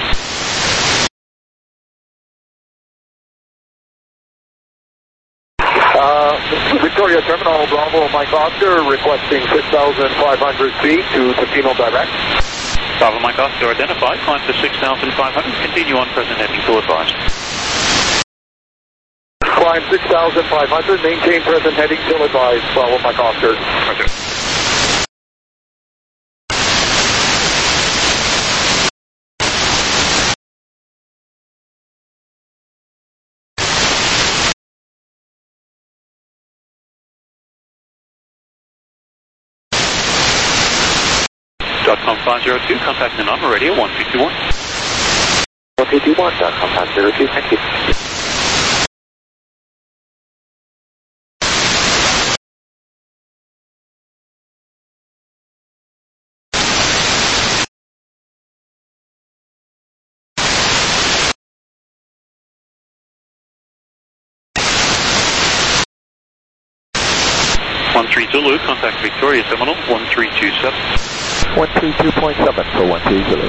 Victoria Terminal, Bravo, Mike Oscar, requesting 6,500 feet to Tofino direct. Bravo, Mike Oscar, identified, climb to 6,500, continue on present heading to advised. Climb 6,500, maintain present heading till advised, Bravo, Mike Oscar. Roger. .com 502, contact the number radio 1221. 1221, .com 502, thank you. Zulu, contact Victoria Terminal 1327. 132.7 for 13 Zulu.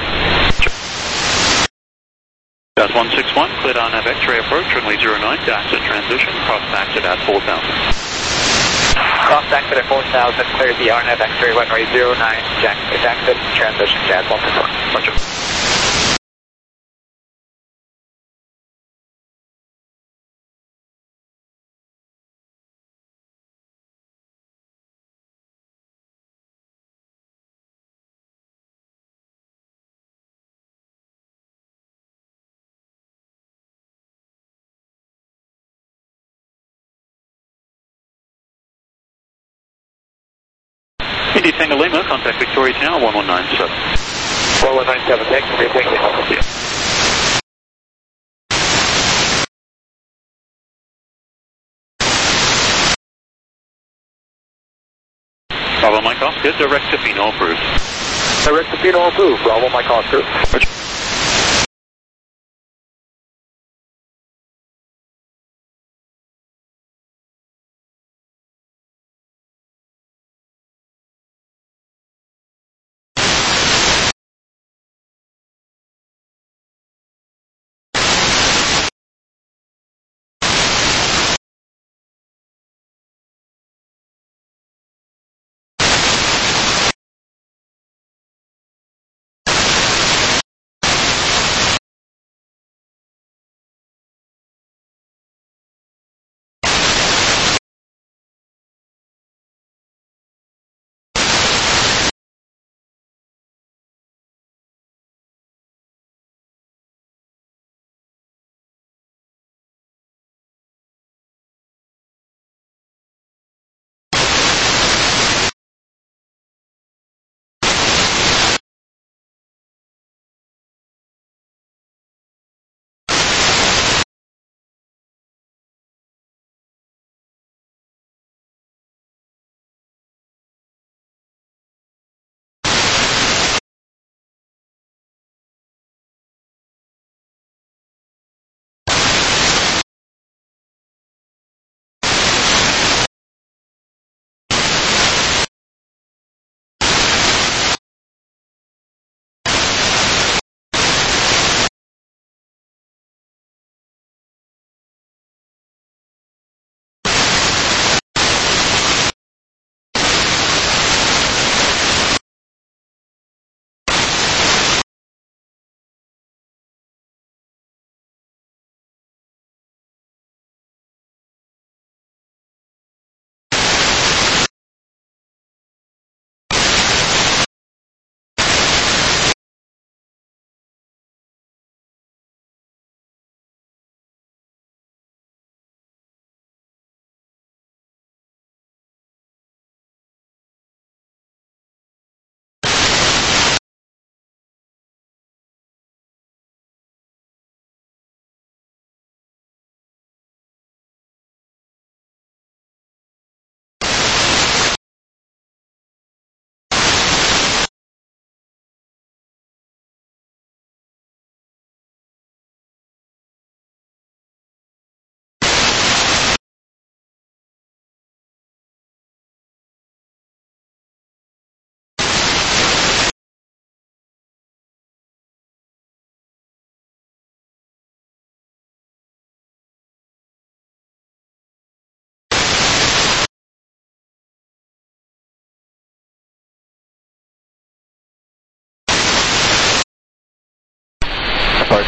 That's 161, cleared RNAV X-ray approach, runway 09, exit transition, cross exit at 4,000. Cross exit at 4,000, clear the RNAV X-ray, runway 09, exit transition, Jazz 161. Roger. India Tango Lima, contact Victoria Tower 1197. 1197, thank you, thank you. Yeah. Bravo Mike Oscar, direct to Pino approved. Direct to Pino approved, Bravo Mike Oscar. Roger.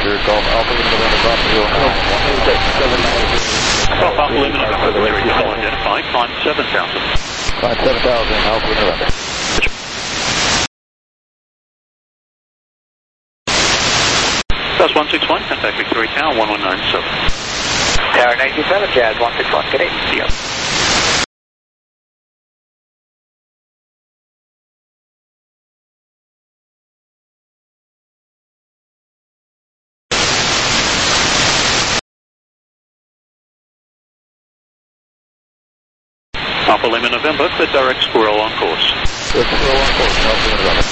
Roger, Golf Alpha Lima November, drop 091. Golf Alpha Lima November, 3 Tunnel identified, climb 7,000. Climb 7,000, Alpha Lima November. South 161, contact Victoria Tower 1197. Tower 97, Jazz 161, good evening. Yep. Alpha Lima November, the direct squirrel on course. Good squirrel on course, Alpha Lima November.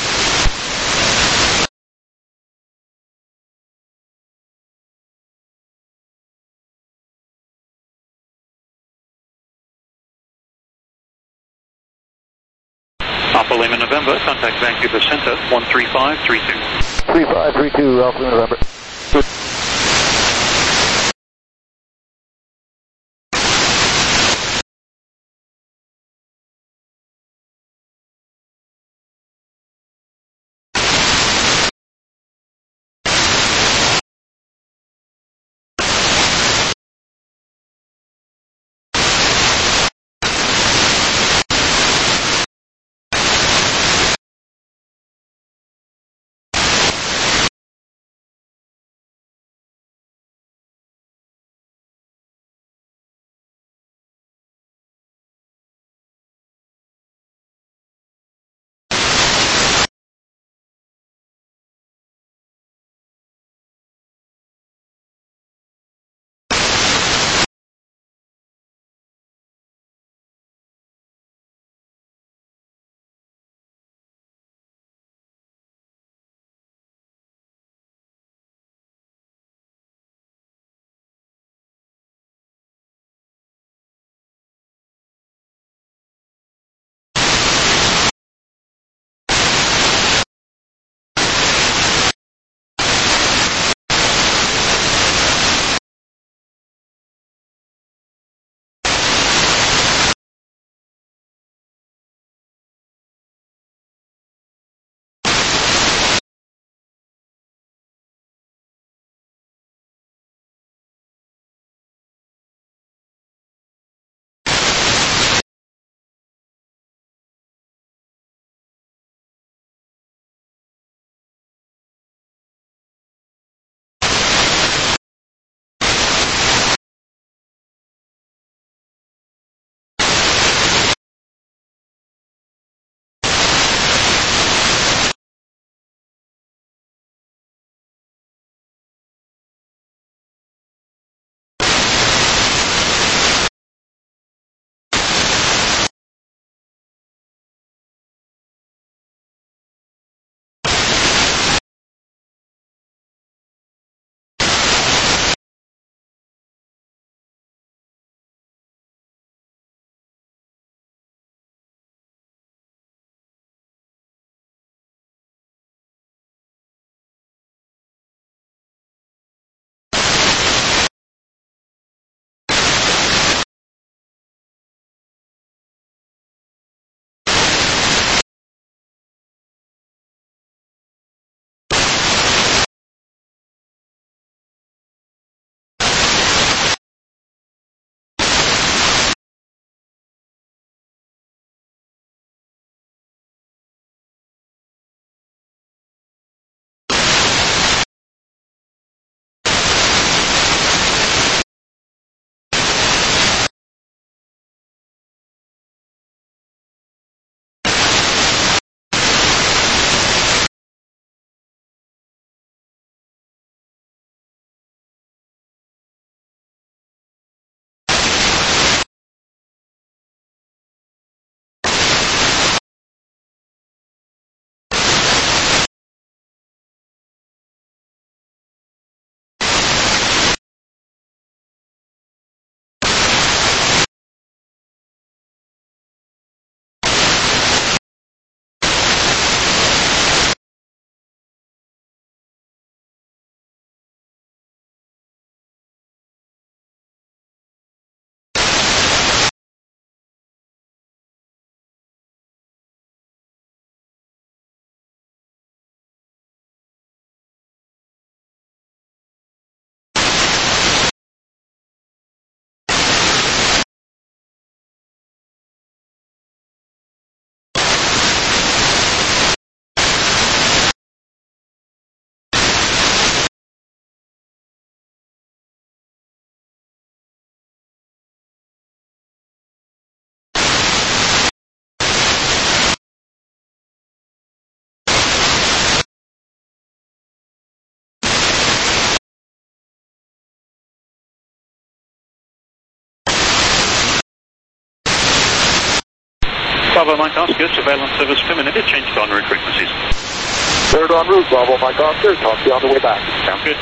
Alpha Lima November, contact Vancouver Center 13532. 3532, Alpha Lima November. Bravo Mike Oscar, surveillance service terminated, change to en route frequencies. Third en route, Bravo Mike Oscar, talk to you on the way back. Sounds good.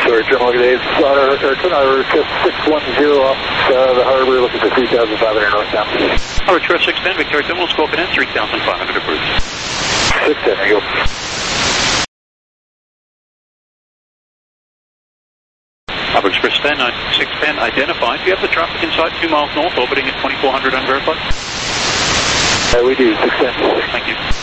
Sorry, General G'day. Request 610 off the harbor, looking for 3,500 northbound. Request 610, Victoria Terminal, Scorpion N, 3,500 approved. 610, there you go. Harbour Express 610 identified. Do you have the traffic in sight 2 miles north, orbiting at 2400 unverified? We do, 610. Thank you.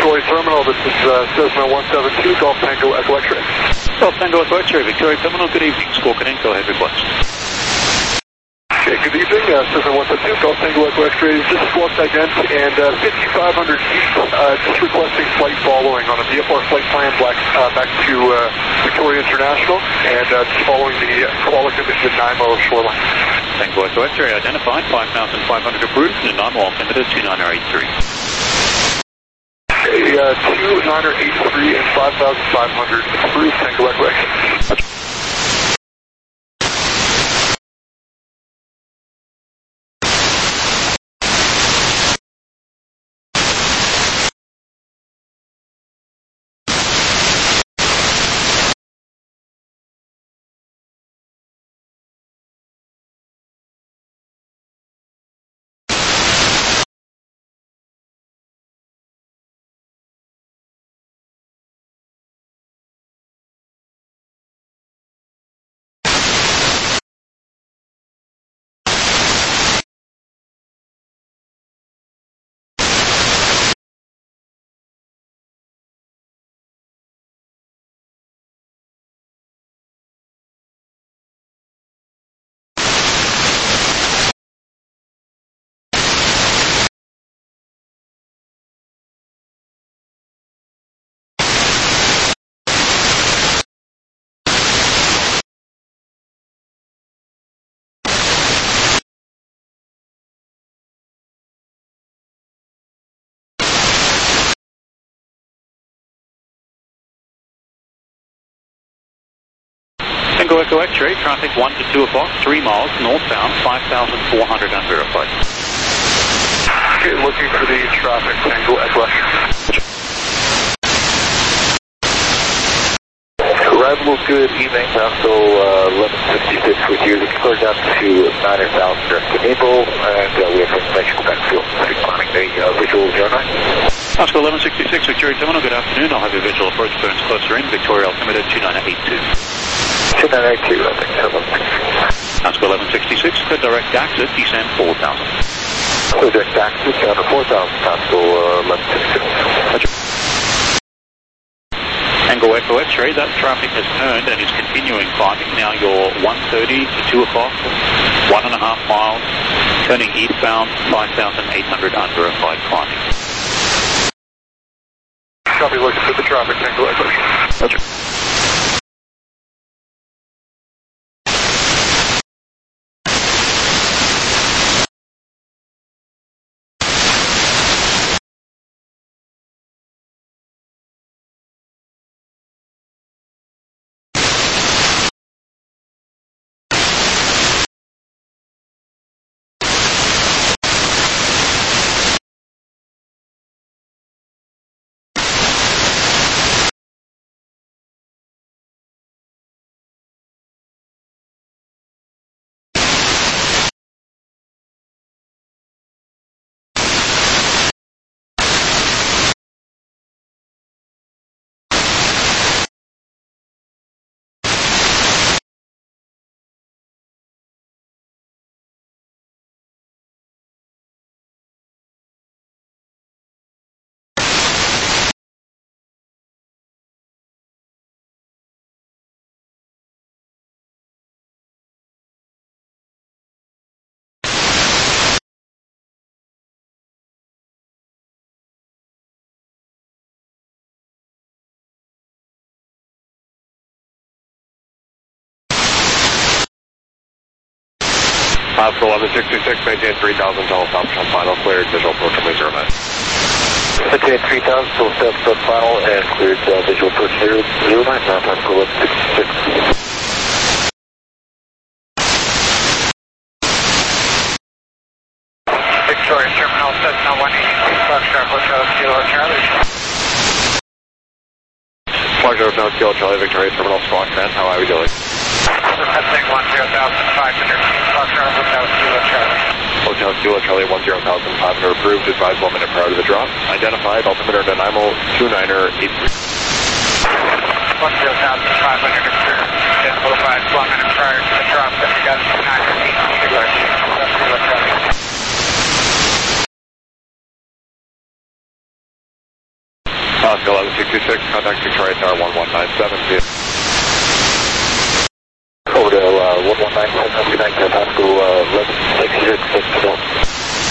Troy Terminal, this is Cessna 172, Golf Tango Echo X-ray. Golf Tango Echo X-ray, Victoria Terminal, good evening. Squawk and go ahead, request. Okay, good evening, Cessna 172, Golf Tango Echo X-ray. This is Squawk Agent, and 5,500 feet, just requesting flight following on a VFR flight plan back to Victoria International, and just following the Qualicum into Nanaimo shoreline. Tango Echo X-ray identified, 5,500 approved, Nanaimo altimeter 2983. 2983 and 5,500 approved, Tango Echo X-ray. Tango Echo X-ray, traffic 1 to 2 o'clock, 3 miles, northbound, 5,400 unverified. Okay, looking for the traffic, Tango Echo X-ray. Arrival, good evening, so 1166 with you, looking forward down to 9,000 direct to Naples, and we have information back to climbing the visual 09. Oscar 1166, Victoria Terminal, good afternoon. I'll have your visual approach turns closer in, Victoria altimeter 2982. 2982, I think, Oscar 1166, clear direct exit, descend 4,000. So direct access down to 4,000, Oscar 1166. Tango Echo X-ray, that traffic has turned and is continuing climbing. Now you're 1:30 to 2 o'clock, 1.5 miles, turning eastbound, 5,800 unverified climbing. Copy, looking for the traffic, Tango Echo X-ray. Oscar 1166, maintain 3,000, South final, cleared, visual approach runway 09. Maintain 3,000, South final, and cleared visual approach 09, now Oscar 1166. Victoria Terminal, Cessna 182, Foxtrot Hotel, Kilo Charlie. Foxtrot Hotel, Kilo Charlie, Victoria Terminal, Squawk 10, how are we doing? Requesting 10,500, Foxtrot Hotel, Kilo Charlie. Hotel Kilo Charlie, 10,500 approved, advised 1 minute prior to the drop. Identified, altimeter Nanaimo 2983. 10,500 approved, identified 1 minute prior to the drop, then we got 9 feet, Kilo Charlie. Oscar 11626, contact Victoria Tower 1197. Over to 1197, good night, Oscar 1166.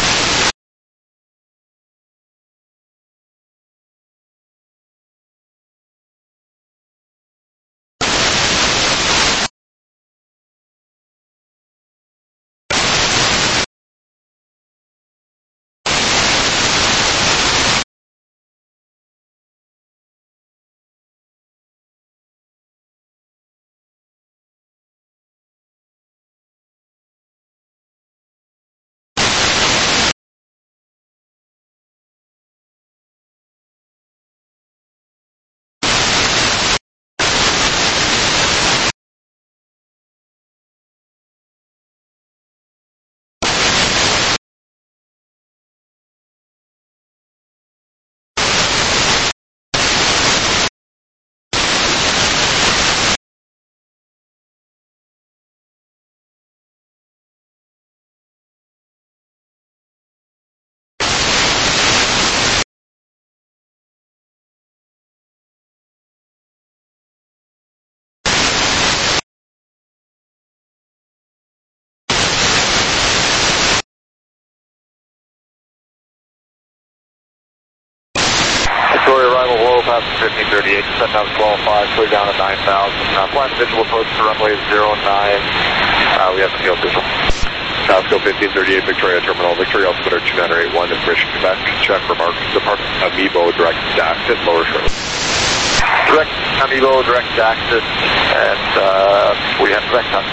Victoria arrival low, passing 1538, set down 12.5, clear down at 9,000. Plan visual approach to runway 09. We have the field visual. Costco 1538, Victoria Terminal, Victoria altimeter 2981, information Quebec, check remarks, Department Amiibo, direct access, lower short. Direct Amiibo, direct access, and we have Quebec on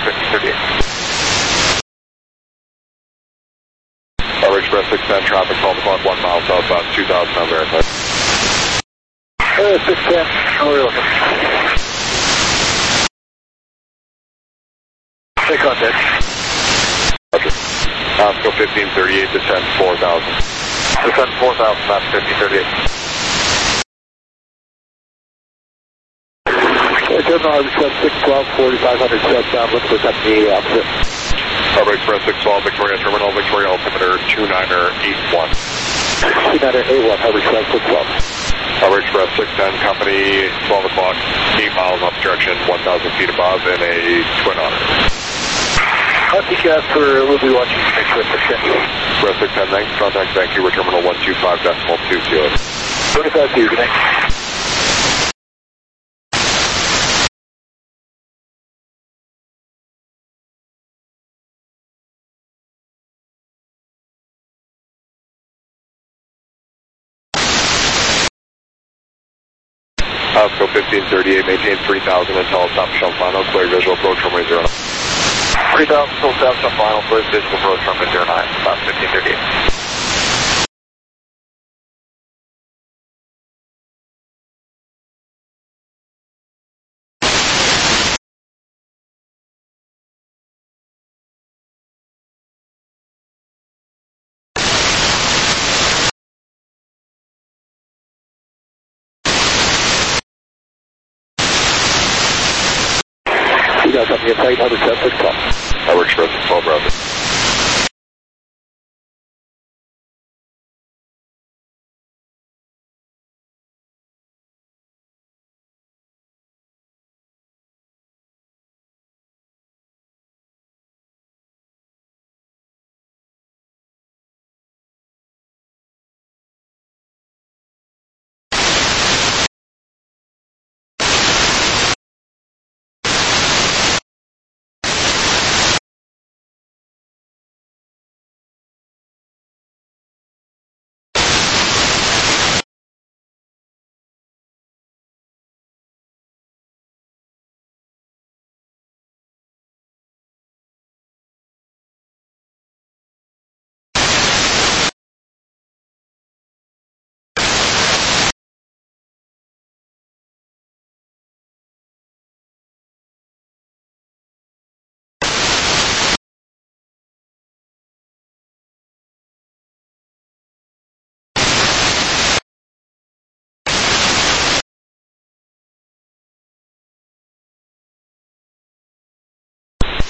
1538. Our Express 610, traffic 12 o'clock, 1 mile southbound, 2000 on verify. 610, how are you looking? Take contact. Roger. Costco 1538, descend 4000. Descend 4000, that's 1538. Terminal Express 612, 4500 southbound, look for the opposite. Harbor Express 612, Victoria Terminal, Victoria altimeter 2981. 2981, Harbor Express 612. Harbor Express 610, company 12 o'clock, 8 miles off direction, 1,000 feet above in a twin otter. RTCAS for Ruby watching Express 610. Express 610, thanks. Contact Vancouver Terminal 125.20. 25 to you, good night. Costco 1538, maintain 3000 until south final, clear visual approach runway 09. 3000 until south final, clear visual approach runway 09, about 1538. You got something inside, Harbor Express 612. Harbor Express 612, brother.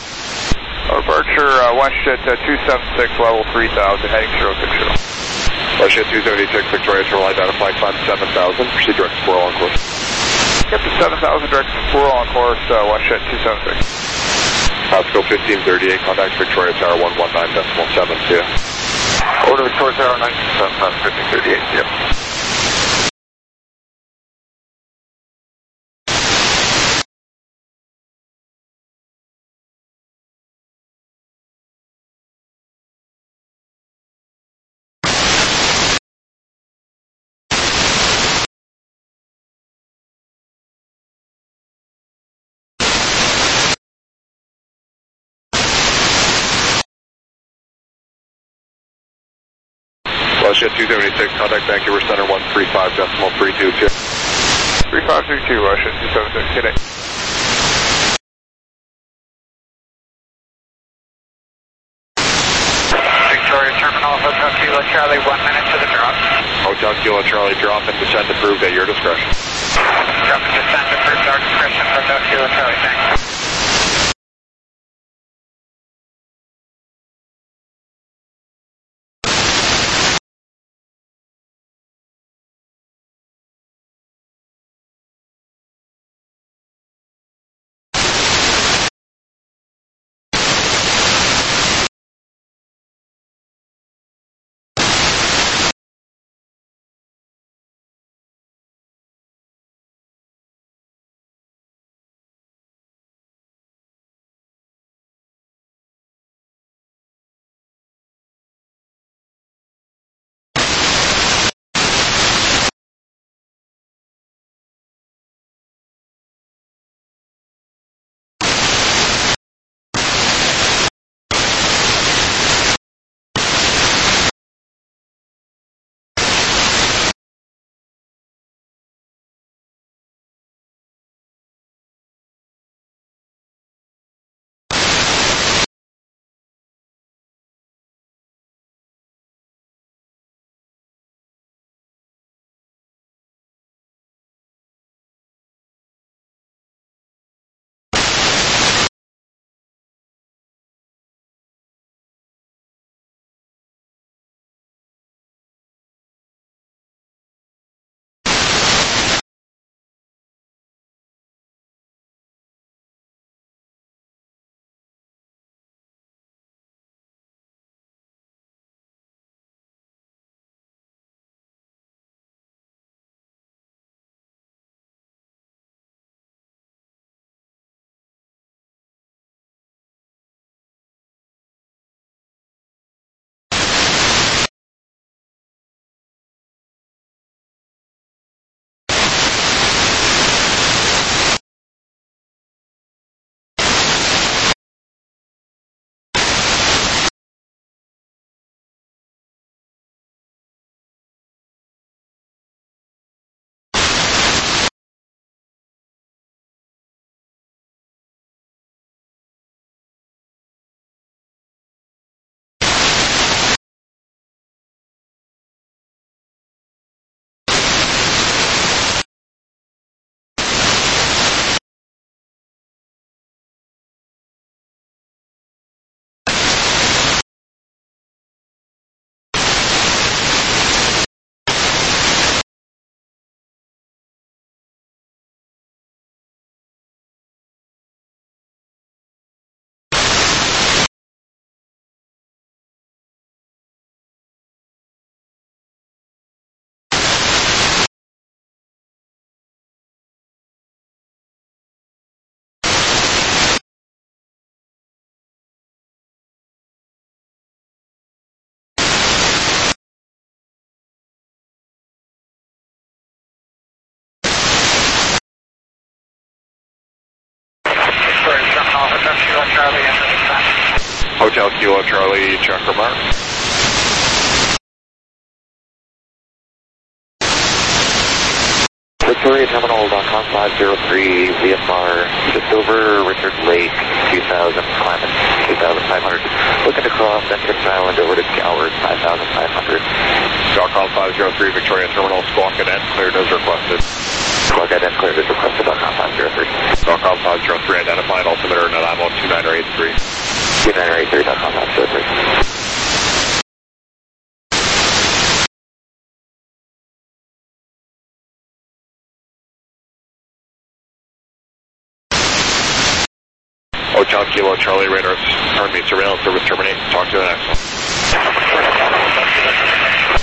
Departure WestJet 276, level 3000, heading 060. Russia 276, Victoria Terminal identified, climb 7,000, proceed direct to Squirrel on course. Yep, 7,000 direct to Squirrel on course, Westjet 276. Scope 1538, contact Victoria Tower 119.7, see ya. Order Victoria Tower 1538, yep. Russia 276, contact Vancouver Center 135.32, 3532, Russia 276, good day. Victoria Terminal, Hotel Kilo Charlie, 1 minute to the drop. Hotel Kilo Charlie, drop and descend approved at your discretion. Drop and descend approved at our discretion, Hotel Kilo Charlie, thanks. Hotel Kilo Charlie, check remark. Victoria Terminal.com 503 VFR, just over Richard Lake, 2,000, climbing 2,500. Looking to cross Entrance Island over to Goward, 5,500. .com 503 Victoria Terminal, squawk and end cleared as requested. Squawk and end cleared as requested, .com 503. .com 503 identified, altimeter Nanaimo 2983. 2983, .com 503. Hotel Kilo Charlie radar, pardon me, surveillance service terminate. Talk to the next.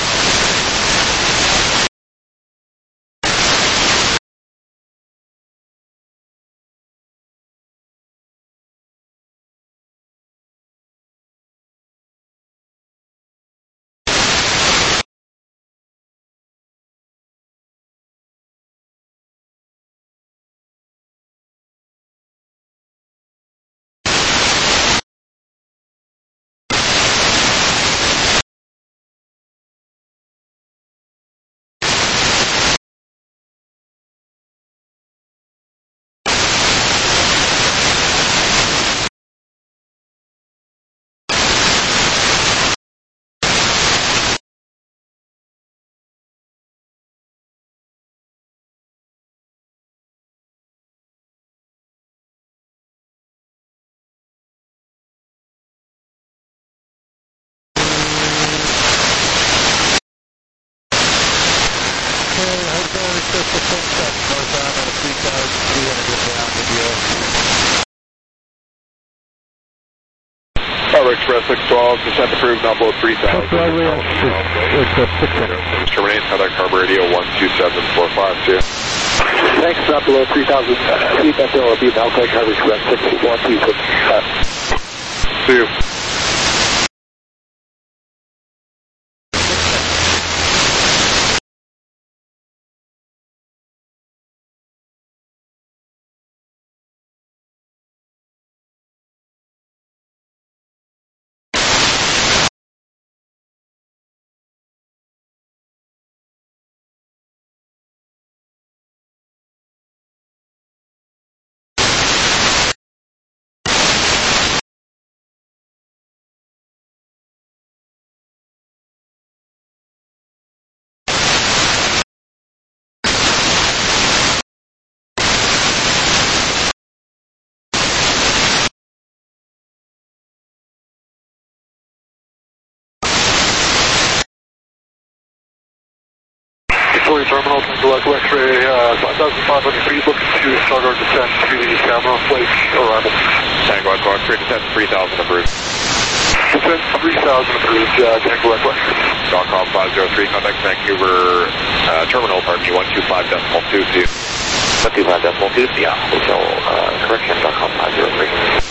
Power Express 612, descent approved, not below 3,000. Terminate, contact Harbor Radio 12745, Thanks, not below 3,000 feet, that's will be now take Harbor Express 612. See you. Victoria Terminal, select X-ray, 5,500 feet, looking to start our descent to the Camera Lake arrival. Tango Echo X-ray, descent 3,000 approved. Descent 3,000 approved, Tango Echo X-ray. .com 503, contact Vancouver Terminal, pardon me, 125.2, see you. 125.2, yeah, hotel, correction, .com 503.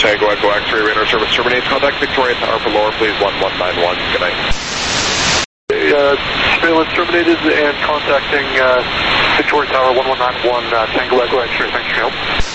Tango Echo X-ray radar service terminates. Contact Victoria Tower for lower, please, 1191. Good night. Surveillance terminated and contacting Victoria Tower 1191, Tango Echo X-ray. Thanks for your help.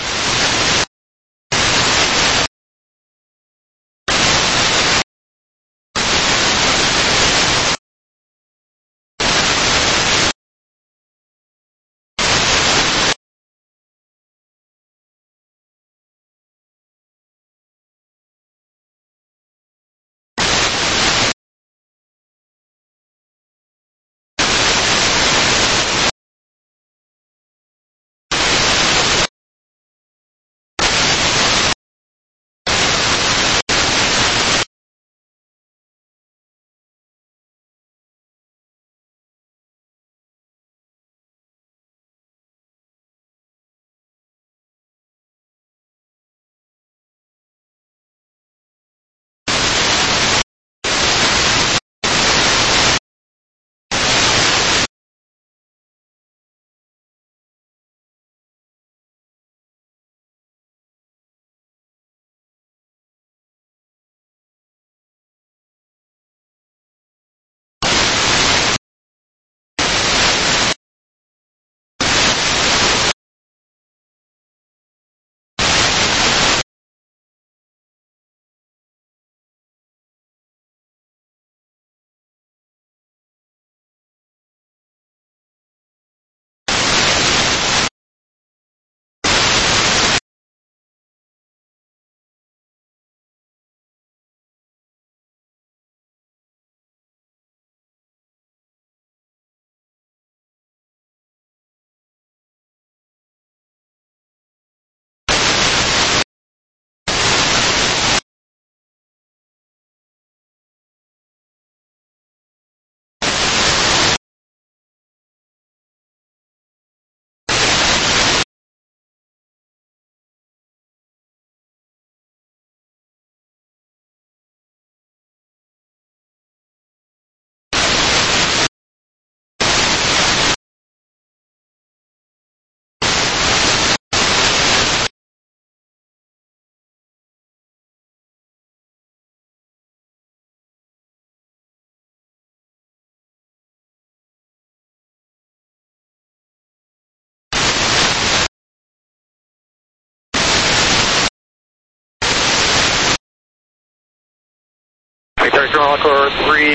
Encore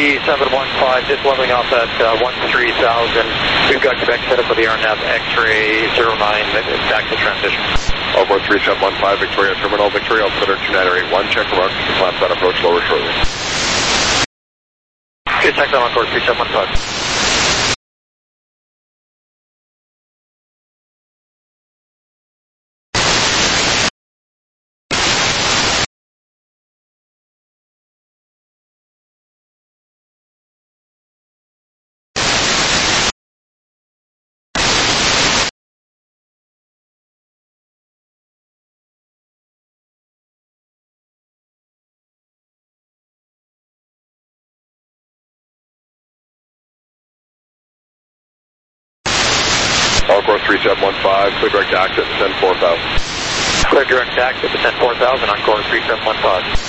3715, just leveling off at 13,000. We've got Quebec set up for the RNAV X-ray 09, back to transition. Over 3715, Victoria Terminal, Victoria Altimeter 2981, check remarks, plan that approach lower shortly. Good, check that Encore 3715. Encore 3715, clear direct access, descend 4000. Clear direct access, descend 4000, Encore 3715.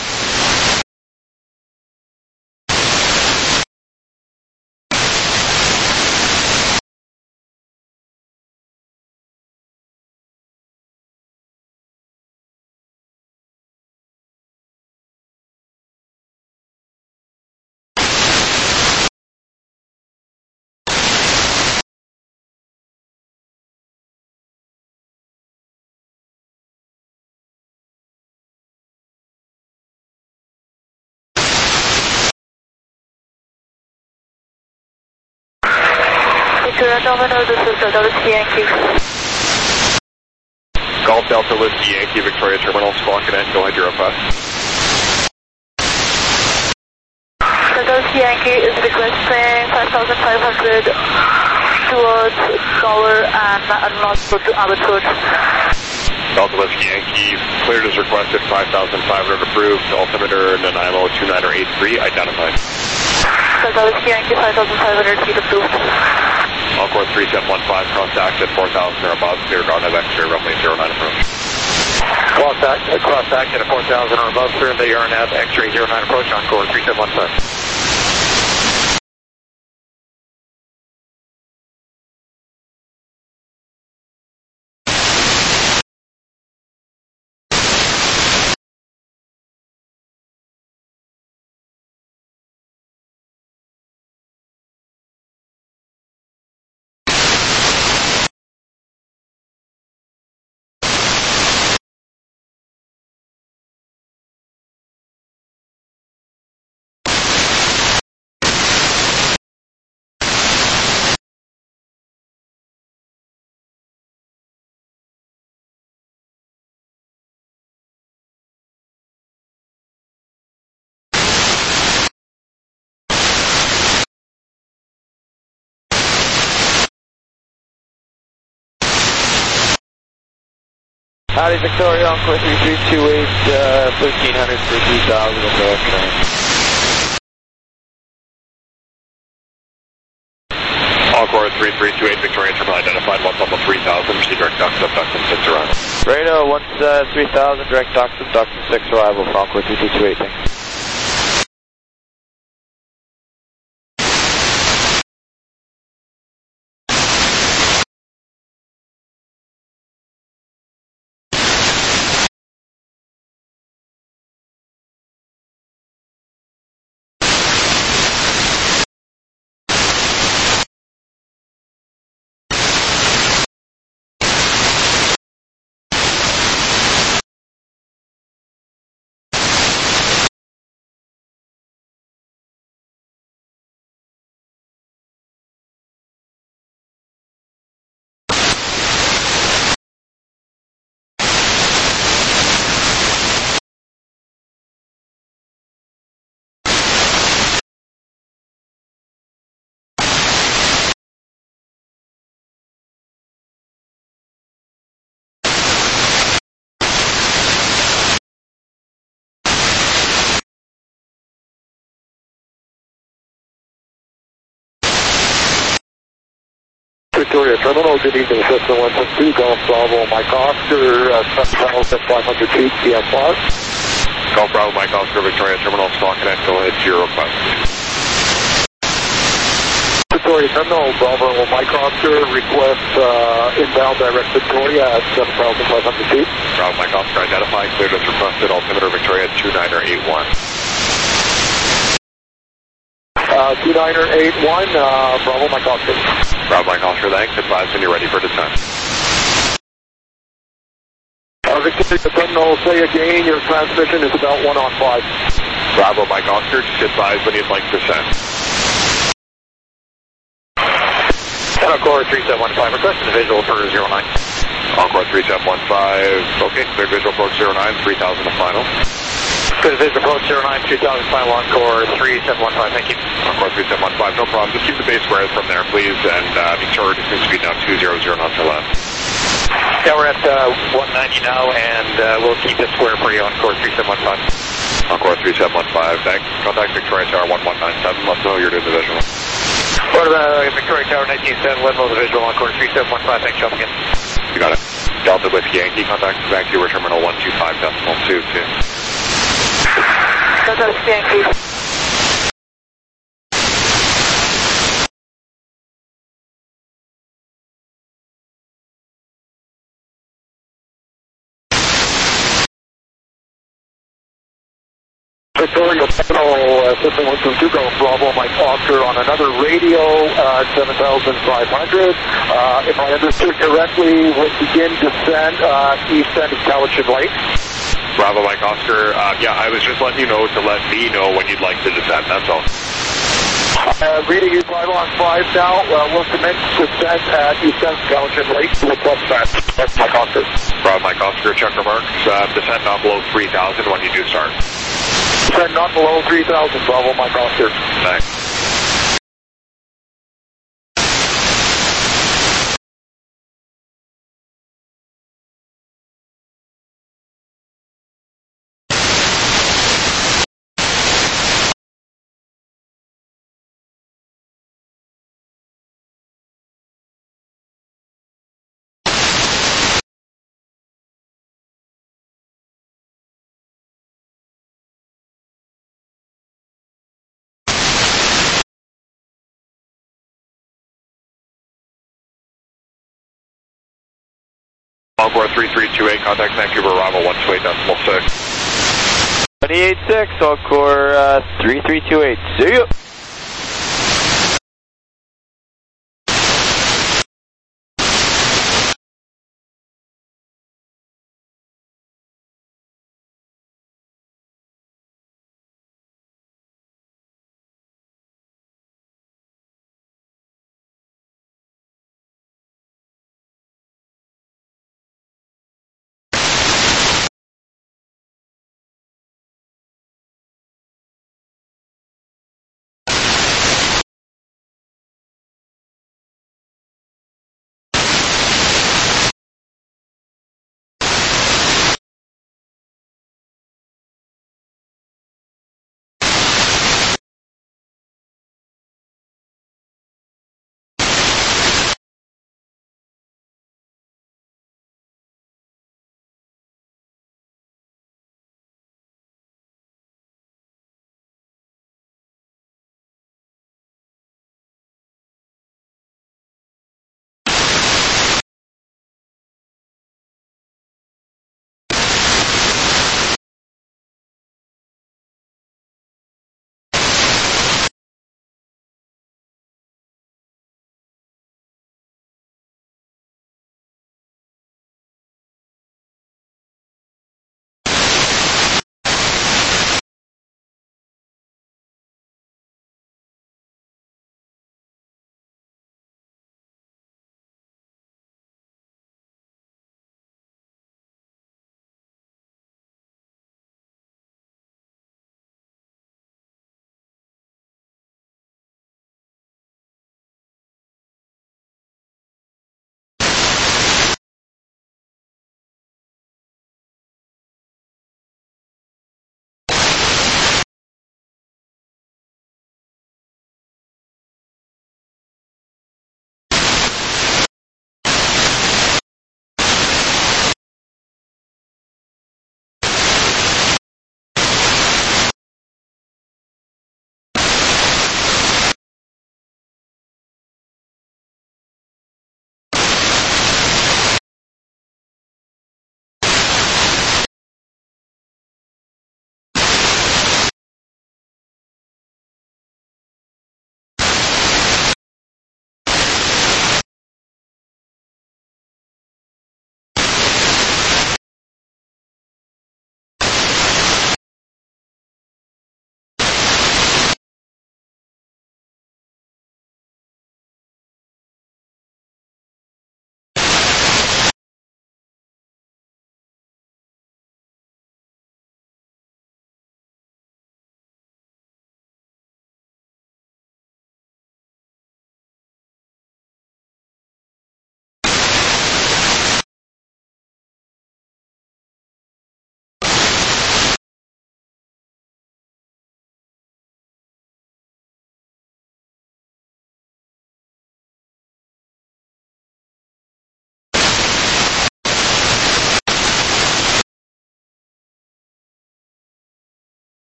Domino, this is Delta Whiskey Yankee. Golf Delta Whiskey Yankee, Victoria Terminal, squawk and end, go ahead, you're up fast. Delta Whiskey Yankee is requesting 5,500 towards Gower and northward to Abbotsford. Delta Whiskey Yankee, cleared as requested, 5,500 approved, altimeter Nanaimo 2983, identified. Delta Whiskey Yankee, 5,500 feet approved. Encore 3715, contact at 4,000 or above, clear RNAV X-ray runway 09 approach. Cross action at 4,000 or above, sir. They are nav X-ray 09 approach on core 3715. Howdy, Victoria, Encore 3328, 1300 for 3000 in the train. Encore 3328, Victoria Terminal identified, 1 level 3000, proceed direct dock subduction 6 arrival. Radar 3000, direct dock subduction 6 arrival, Encore 3328, thanks. Victoria Terminal, good evening, Cessna 172, Golf Bravo, Mike Oscar, 7,500 feet, CFR. Golf Bravo, Mike Oscar, Victoria Terminal, stock connect, go ahead to your request. Victoria Terminal, Bravo, Mike Oscar, request inbound direct Victoria at 7,500 feet. Bravo, Mike Oscar identified, cleared as requested, altimeter Victoria 2981. 2981, Bravo, Mike Oscar. Bravo, Mike Oscar, thanks. Advise when you're ready for descent. Victoria Terminal, say again, your transmission is about 1 on 5. Bravo, Mike Oscar, just advise when you'd like to descend. Encore 3715, requesting a visual for 09. Encore 3715, okay, clear visual approach 09, 3000 to final. Clear visual approach 09, 2000 final, Encore 3715, thank you. Encore 3715, no problem. Just keep the base squares from there, please, and make sure we're descent speed now 200 knots or less. Yeah, we're at 190 now, and we'll keep it square for you on Encore 3715. Encore 3715, thanks. Contact Victoria Tower 1197, let us know you're doing the visual. What about Victoria Tower 197, let know the visual on Encore 3715, thanks, jump again. You got it. Delta Whiskey Yankee, contact Vancouver Terminal 125.22. Delta Whiskey Yankee. Victoria Terminal, System 122, Golf Bravo, Mike Oscar on another radio, 7,500. If I understood correctly, we'll begin descent east end of Cowichan Lake. Bravo, Mike Oscar. Yeah, I was just letting you know to let me know when you'd like to descend, that's all. Reading you 5 on 5 now. We'll commence descent at east end of Cowichan Lake. Request that. That's Mike Oscar. Bravo, Mike Oscar, check remarks. Descent not below 3,000 when you do start. Descent not below 3,000, Bravo, Mike Oscar. Thanks. Encore 3328, contact Vancouver, arrival 128.6. 28.6, Encore 3328. See ya.